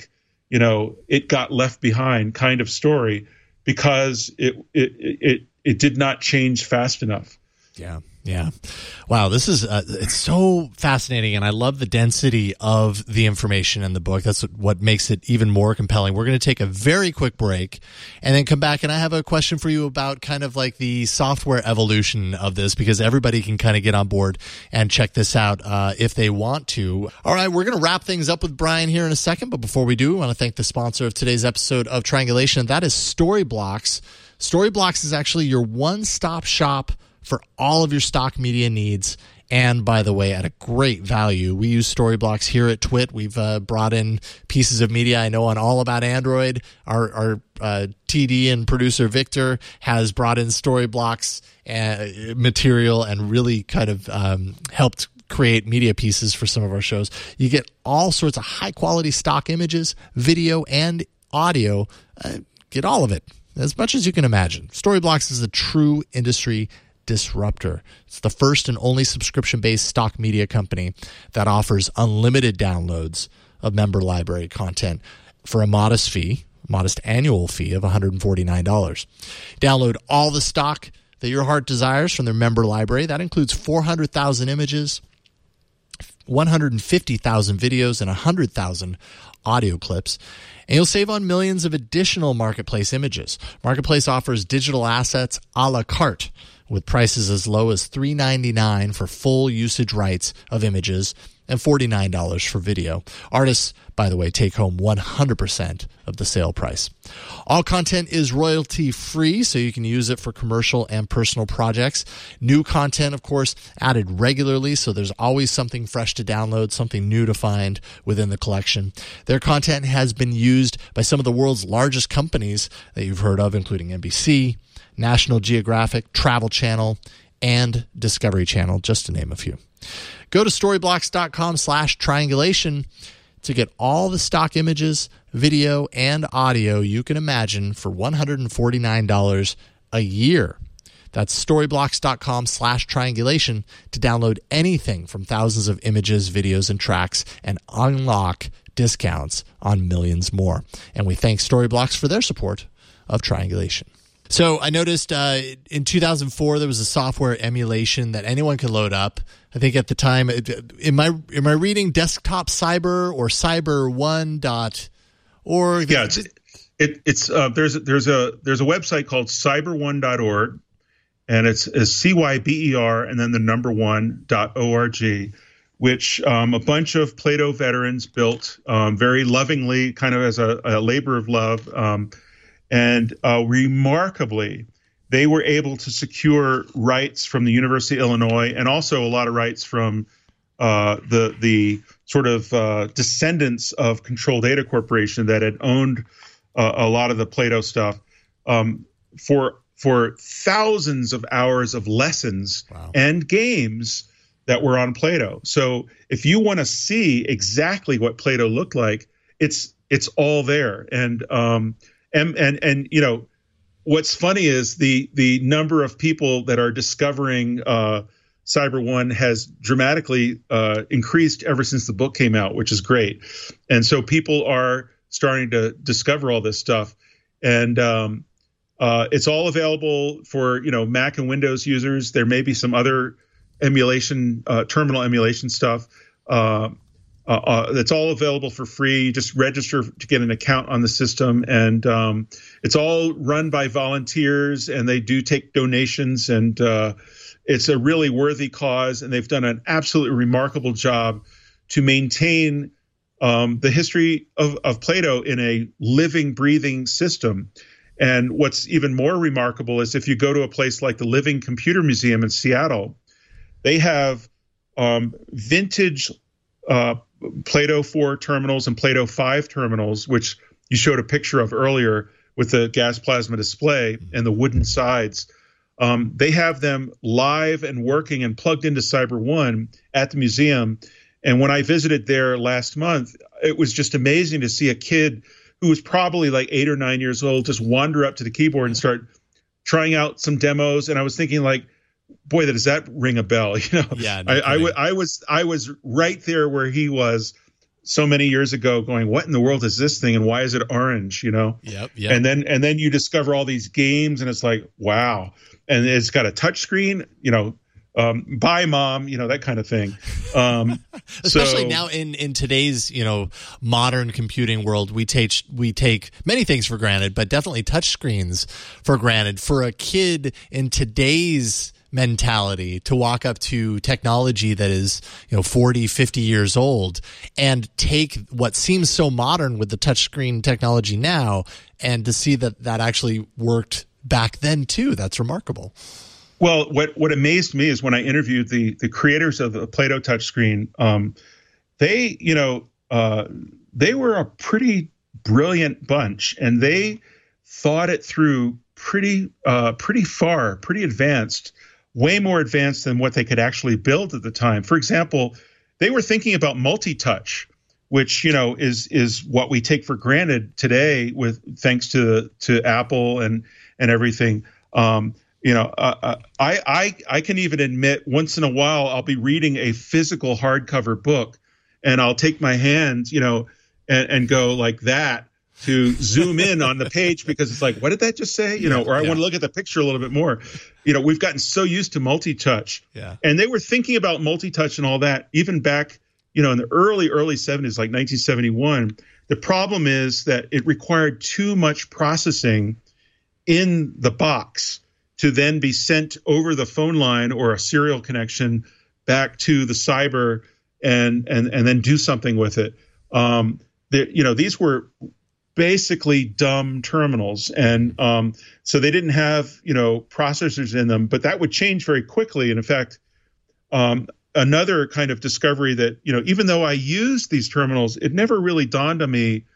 you know, it got left behind kind of story because it it it it did not change fast enough. Yeah. Yeah. Wow. This is, uh, it's so fascinating. And I love the density of the information in the book. That's what makes it even more compelling. We're going to take a very quick break and then come back. And I have a question for you about kind of like the software evolution of this, because everybody can kind of get on board and check this out, uh, if they want to. All right. We're going to wrap things up with Brian here in a second. But before we do, I want to thank the sponsor of today's episode of Triangulation. And that is Storyblocks. Storyblocks is actually your one-stop shop for all of your stock media needs. And by the way, at a great value. We use Storyblocks here at Twit. We've uh, brought in pieces of media. I know on All About Android, our, our uh, T D and producer Victor has brought in Storyblocks uh, material and really kind of um, helped create media pieces for some of our shows. You get all sorts of high quality stock images, video, and audio. Uh, get all of it, as much as you can imagine. Storyblocks is a true industry disruptor. It's the first and only subscription-based stock media company that offers unlimited downloads of member library content for a modest fee, modest annual fee of one hundred forty-nine dollars. Download all the stock that your heart desires from their member library. That includes four hundred thousand images, one hundred fifty thousand videos, and one hundred thousand audio clips. And you'll save on millions of additional Marketplace images. Marketplace offers digital assets a la carte, with prices as low as three dollars and ninety-nine cents for full usage rights of images and forty-nine dollars for video. Artists, by the way, take home one hundred percent of the sale price. All content is royalty-free, so you can use it for commercial and personal projects. New content, of course, added regularly, so there's always something fresh to download, something new to find within the collection. Their content has been used by some of the world's largest companies that you've heard of, including N B C, National Geographic, Travel Channel, and Discovery Channel, just to name a few. Go to storyblocks.com slash triangulation to get all the stock images, video, and audio you can imagine for one hundred forty-nine dollars a year. That's storyblocks.com slash triangulation to download anything from thousands of images, videos, and tracks and unlock discounts on millions more. And we thank Storyblocks for their support of Triangulation. So I noticed uh, in two thousand four there was a software emulation that anyone could load up. I think at the time, am I am I reading Desktop Cyber or cyber one dot org? Yeah, it's it, it's uh, there's there's a there's a website called cyber one dot org, and it's, it's C Y B E R and then the number one dot O R G, which um, a bunch of Plato veterans built um, very lovingly, kind of as a, a labor of love. Um, And uh, remarkably, they were able to secure rights from the University of Illinois and also a lot of rights from uh, the the sort of uh, descendants of Control Data Corporation that had owned uh, a lot of the Plato stuff um, for for thousands of hours of lessons wow. and games that were on Plato. So if you want to see exactly what Plato looked like, it's it's all there. And um, And, and, and, you know, what's funny is the the number of people that are discovering uh, Cyber One has dramatically uh, increased ever since the book came out, which is great. And so people are starting to discover all this stuff. And um, uh, it's all available for, you know, Mac and Windows users. There may be some other emulation, uh, terminal emulation stuff. Uh, Uh, uh, it's all available for free. You just register to get an account on the system, and um, it's all run by volunteers, and they do take donations, and uh, it's a really worthy cause, and they've done an absolutely remarkable job to maintain um, the history of, of Plato in a living, breathing system. And what's even more remarkable is if you go to a place like the Living Computer Museum in Seattle, they have um, vintage uh, Plato four terminals and Plato five terminals, which you showed a picture of earlier with the gas plasma display and the wooden sides. Um, they have them live and working and plugged into Cyber One at the museum. And when I visited there last month, it was just amazing to see a kid who was probably like eight or nine years old just wander up to the keyboard and start trying out some demos. And I was thinking, like, boy, does that ring a bell? You know, yeah, no I, I, w- I was I was right there where he was, so many years ago going, what in the world is this thing and why is it orange, you know? Yep, yep. And then and then you discover all these games and it's like, wow. And it's got a touch screen, you know, um, bye mom, you know, that kind of thing. Um, Especially so, now in, in today's, you know, modern computing world, we take we take many things for granted, but definitely touch screens for granted. For a kid in today's mentality to walk up to technology that is, you know, forty, fifty years old and take what seems so modern with the touchscreen technology now and to see that that actually worked back then too. That's remarkable. Well, what, what amazed me is when I interviewed the the creators of the Plato touchscreen, um, they, you know, uh, they were a pretty brilliant bunch and they thought it through pretty, uh, pretty far, pretty advanced, way more advanced than what they could actually build at the time. For example, they were thinking about multi-touch, which, you know, is is what we take for granted today with thanks to to Apple and and everything. Um, you know, uh, I I I can even admit once in a while I'll be reading a physical hardcover book, and I'll take my hand, you know, and, and go like that to zoom in on the page because it's like, what did that just say? You know, or I yeah. want to look at the picture a little bit more. You know, we've gotten so used to multi-touch. Yeah. And they were thinking about multi-touch and all that even back, you know, in the early, early seventies, like nineteen seventy-one. The problem is that it required too much processing in the box to then be sent over the phone line or a serial connection back to the cyber and and and then do something with it. Um, you know, these were basically dumb terminals. And um, so they didn't have, you know, processors in them, but that would change very quickly. And in fact, um, another kind of discovery that, you know, even though I used these terminals, it never really dawned on me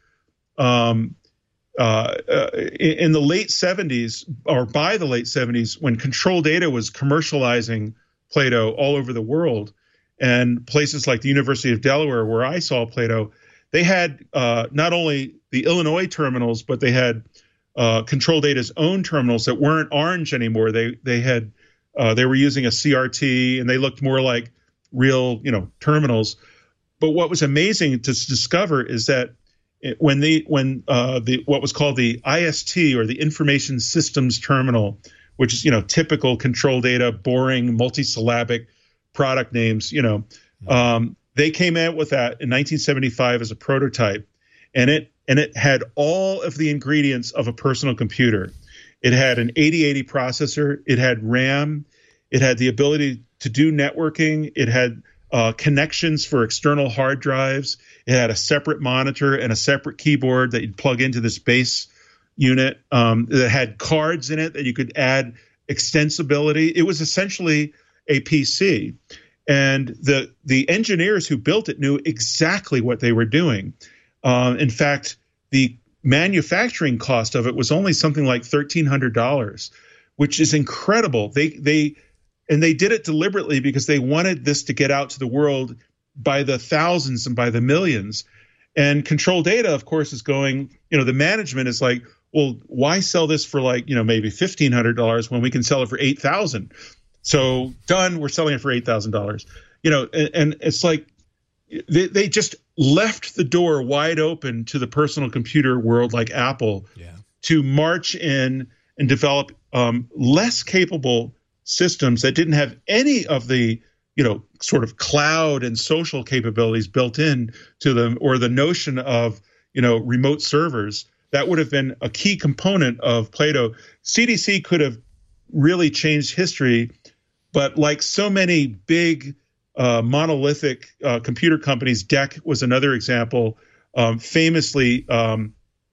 um, uh, uh, in, in the late seventies or by the late seventies when Control Data was commercializing Plato all over the world and places like the University of Delaware where I saw Plato, they had uh, not only the Illinois terminals, but they had uh, Control Data's own terminals that weren't orange anymore. They they had uh, they were using a C R T and they looked more like real, you know, terminals. But what was amazing to discover is that it, when the when uh, the what was called the I S T or the Information Systems Terminal, which is, you know, typical Control Data, boring, multisyllabic product names, you know, um, they came out with that in nineteen seventy-five as a prototype, and it and it had all of the ingredients of a personal computer. It had an eighty eighty processor, it had RAM, it had the ability to do networking, it had uh, connections for external hard drives, it had a separate monitor and a separate keyboard that you'd plug into this base unit um, that had cards in it that you could add extensibility. It was essentially a P C. And the the engineers who built it knew exactly what they were doing. Um, in fact, the manufacturing cost of it was only something like thirteen hundred dollars, which is incredible. They they and they did it deliberately because they wanted this to get out to the world by the thousands and by the millions. And Control Data, of course, is going, you know, the management is like, well, why sell this for like, you know, maybe fifteen hundred dollars when we can sell it for eight thousand dollars? So done, we're selling it for eight thousand dollars. You know, and, and it's like they, they just left the door wide open to the personal computer world like Apple yeah. to march in and develop um, less capable systems that didn't have any of the, you know, sort of cloud and social capabilities built in to them, or the notion of, you know, remote servers. That would have been a key component of Plato. C D C could have really changed history, but like so many big uh, monolithic uh, computer companies, D E C was another example, um, famously um,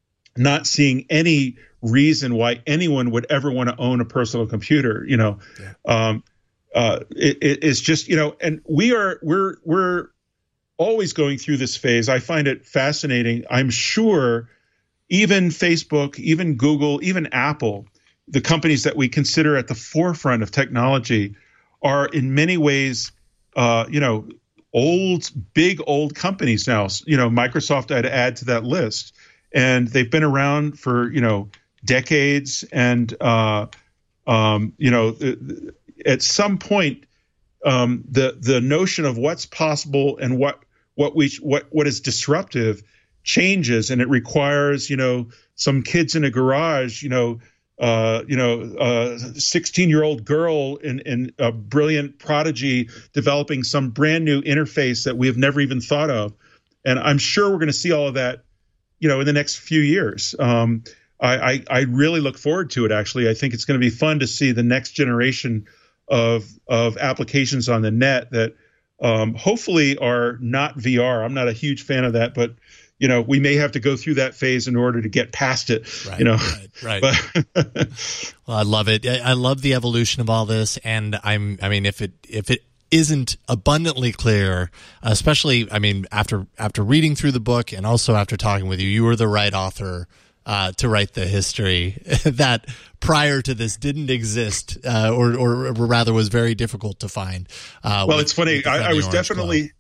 not seeing any reason why anyone would ever want to own a personal computer. You know, yeah. um, uh, it, it's just, you know, and we are we're we're always going through this phase. I find it fascinating. I'm sure even Facebook, even Google, even Apple, the companies that we consider at the forefront of technology, are in many ways, uh, you know, old, big old companies now. You know, Microsoft I'd add to that list, and they've been around for, you know, decades. And uh, um, you know, at some point, um, the the notion of what's possible and what what we what what is disruptive changes, and it requires, you know, some kids in a garage, you know, uh, you know, a sixteen-year-old girl in, in a brilliant prodigy developing some brand new interface that we have never even thought of. And I'm sure we're going to see all of that, you know, in the next few years. Um, I, I, I really look forward to it, actually. I think it's going to be fun to see the next generation of of applications on the net that um, hopefully are not V R. I'm not a huge fan of that, but you know, we may have to go through that phase in order to get past it. Right, you know, right. right. Well, I love it. I love the evolution of all this, and I'm. I mean, if it if it isn't abundantly clear, especially, I mean, after after reading through the book and also after talking with you, you were the right author uh, to write the history that prior to this didn't exist, uh, or or rather was very difficult to find. Uh, well, with, it's funny. I, I was definitely. Glow.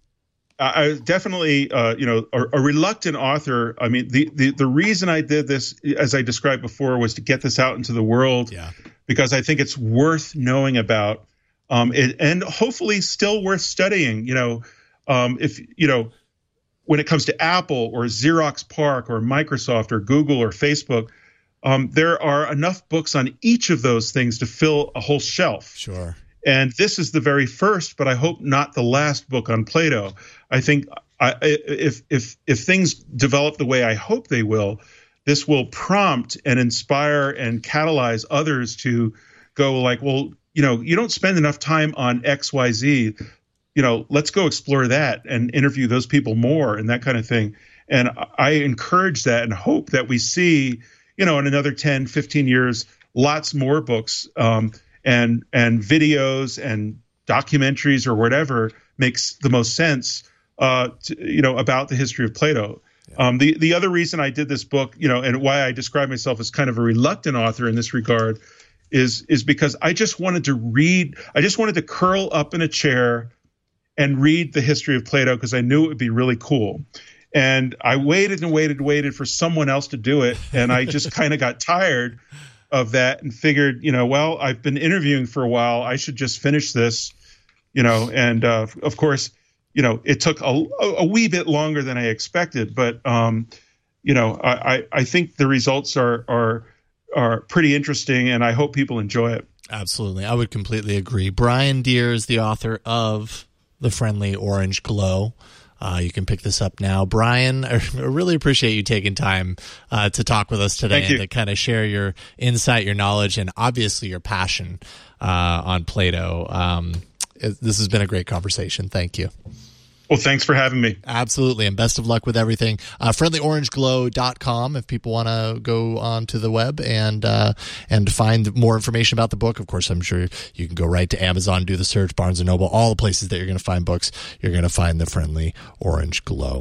I was definitely, uh, you know, a, a reluctant author. I mean, the, the the reason I did this, as I described before, was to get this out into the world, yeah. because I think it's worth knowing about, um, it, and hopefully still worth studying. You know, um, if you know, when it comes to Apple or Xerox PARC or Microsoft or Google or Facebook, um, there are enough books on each of those things to fill a whole shelf. Sure. And this is the very first, but I hope not the last book on Plato. I think I, if if if things develop the way I hope they will, this will prompt and inspire and catalyze others to go like, well, you know, you don't spend enough time on X, Y, Z. You know, let's go explore that and interview those people more and that kind of thing. And I encourage that and hope that we see, you know, in another ten, fifteen years, lots more books um, and and videos and documentaries or whatever makes the most sense, uh, to, you know, about the history of Plato. Yeah. Um, the, the other reason I did this book, you know, and why I describe myself as kind of a reluctant author in this regard is, is because I just wanted to read, I just wanted to curl up in a chair and read the history of Plato because I knew it would be really cool. And I waited and waited and waited for someone else to do it. And I just kind of got tired of that and figured, you know, well, I've been interviewing for a while. I should just finish this, you know, and uh, of course, you know, it took a, a wee bit longer than I expected, but, um, you know, I, I think the results are, are, are pretty interesting and I hope people enjoy it. Absolutely. I would completely agree. Brian Deer is the author of The Friendly Orange Glow. Uh, you can pick this up now. Brian, I really appreciate you taking time uh, to talk with us today and to kind of share your insight, your knowledge, and obviously your passion uh, on Plato. Um, it, this has been a great conversation. Thank you. Well, thanks for having me. Absolutely, and best of luck with everything. Uh, friendly orange glow dot com if people want to go onto the web and uh, and find more information about the book. Of course, I'm sure you can go right to Amazon, do the search, Barnes and Noble, all the places that you're going to find books. You're going to find the Friendly Orange Glow.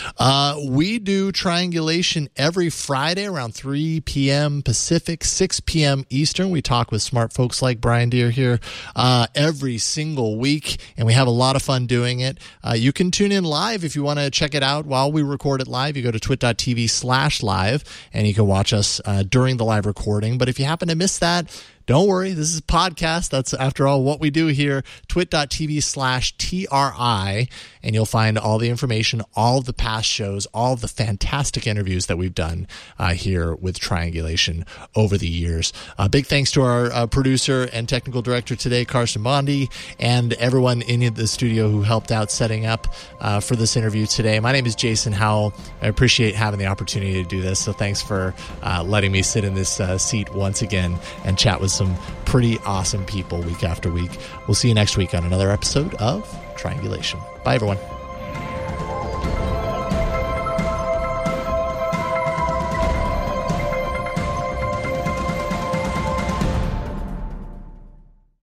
Uh, we do Triangulation every Friday around three p.m. Pacific, six p.m. Eastern. We talk with smart folks like Brian Deer here uh, every single week, and we have a lot of fun doing it. Uh, you You can tune in live if you want to check it out while we record it live. You go to twit.tv slash live and you can watch us uh, during the live recording. But if you happen to miss that, don't worry. This is a podcast. That's, after all, what we do here. Twit.tv slash TRI, and you'll find all the information, all of the past shows, all of the fantastic interviews that we've done uh, here with Triangulation over the years. Uh, big thanks to our uh, producer and technical director today, Carson Bondi, and everyone in the studio who helped out setting up uh, for this interview today. My name is Jason Howell. I appreciate having the opportunity to do this, so thanks for uh, letting me sit in this uh, seat once again and chat with some pretty awesome people week after week. We'll see you next week on another episode of Triangulation. Bye, everyone.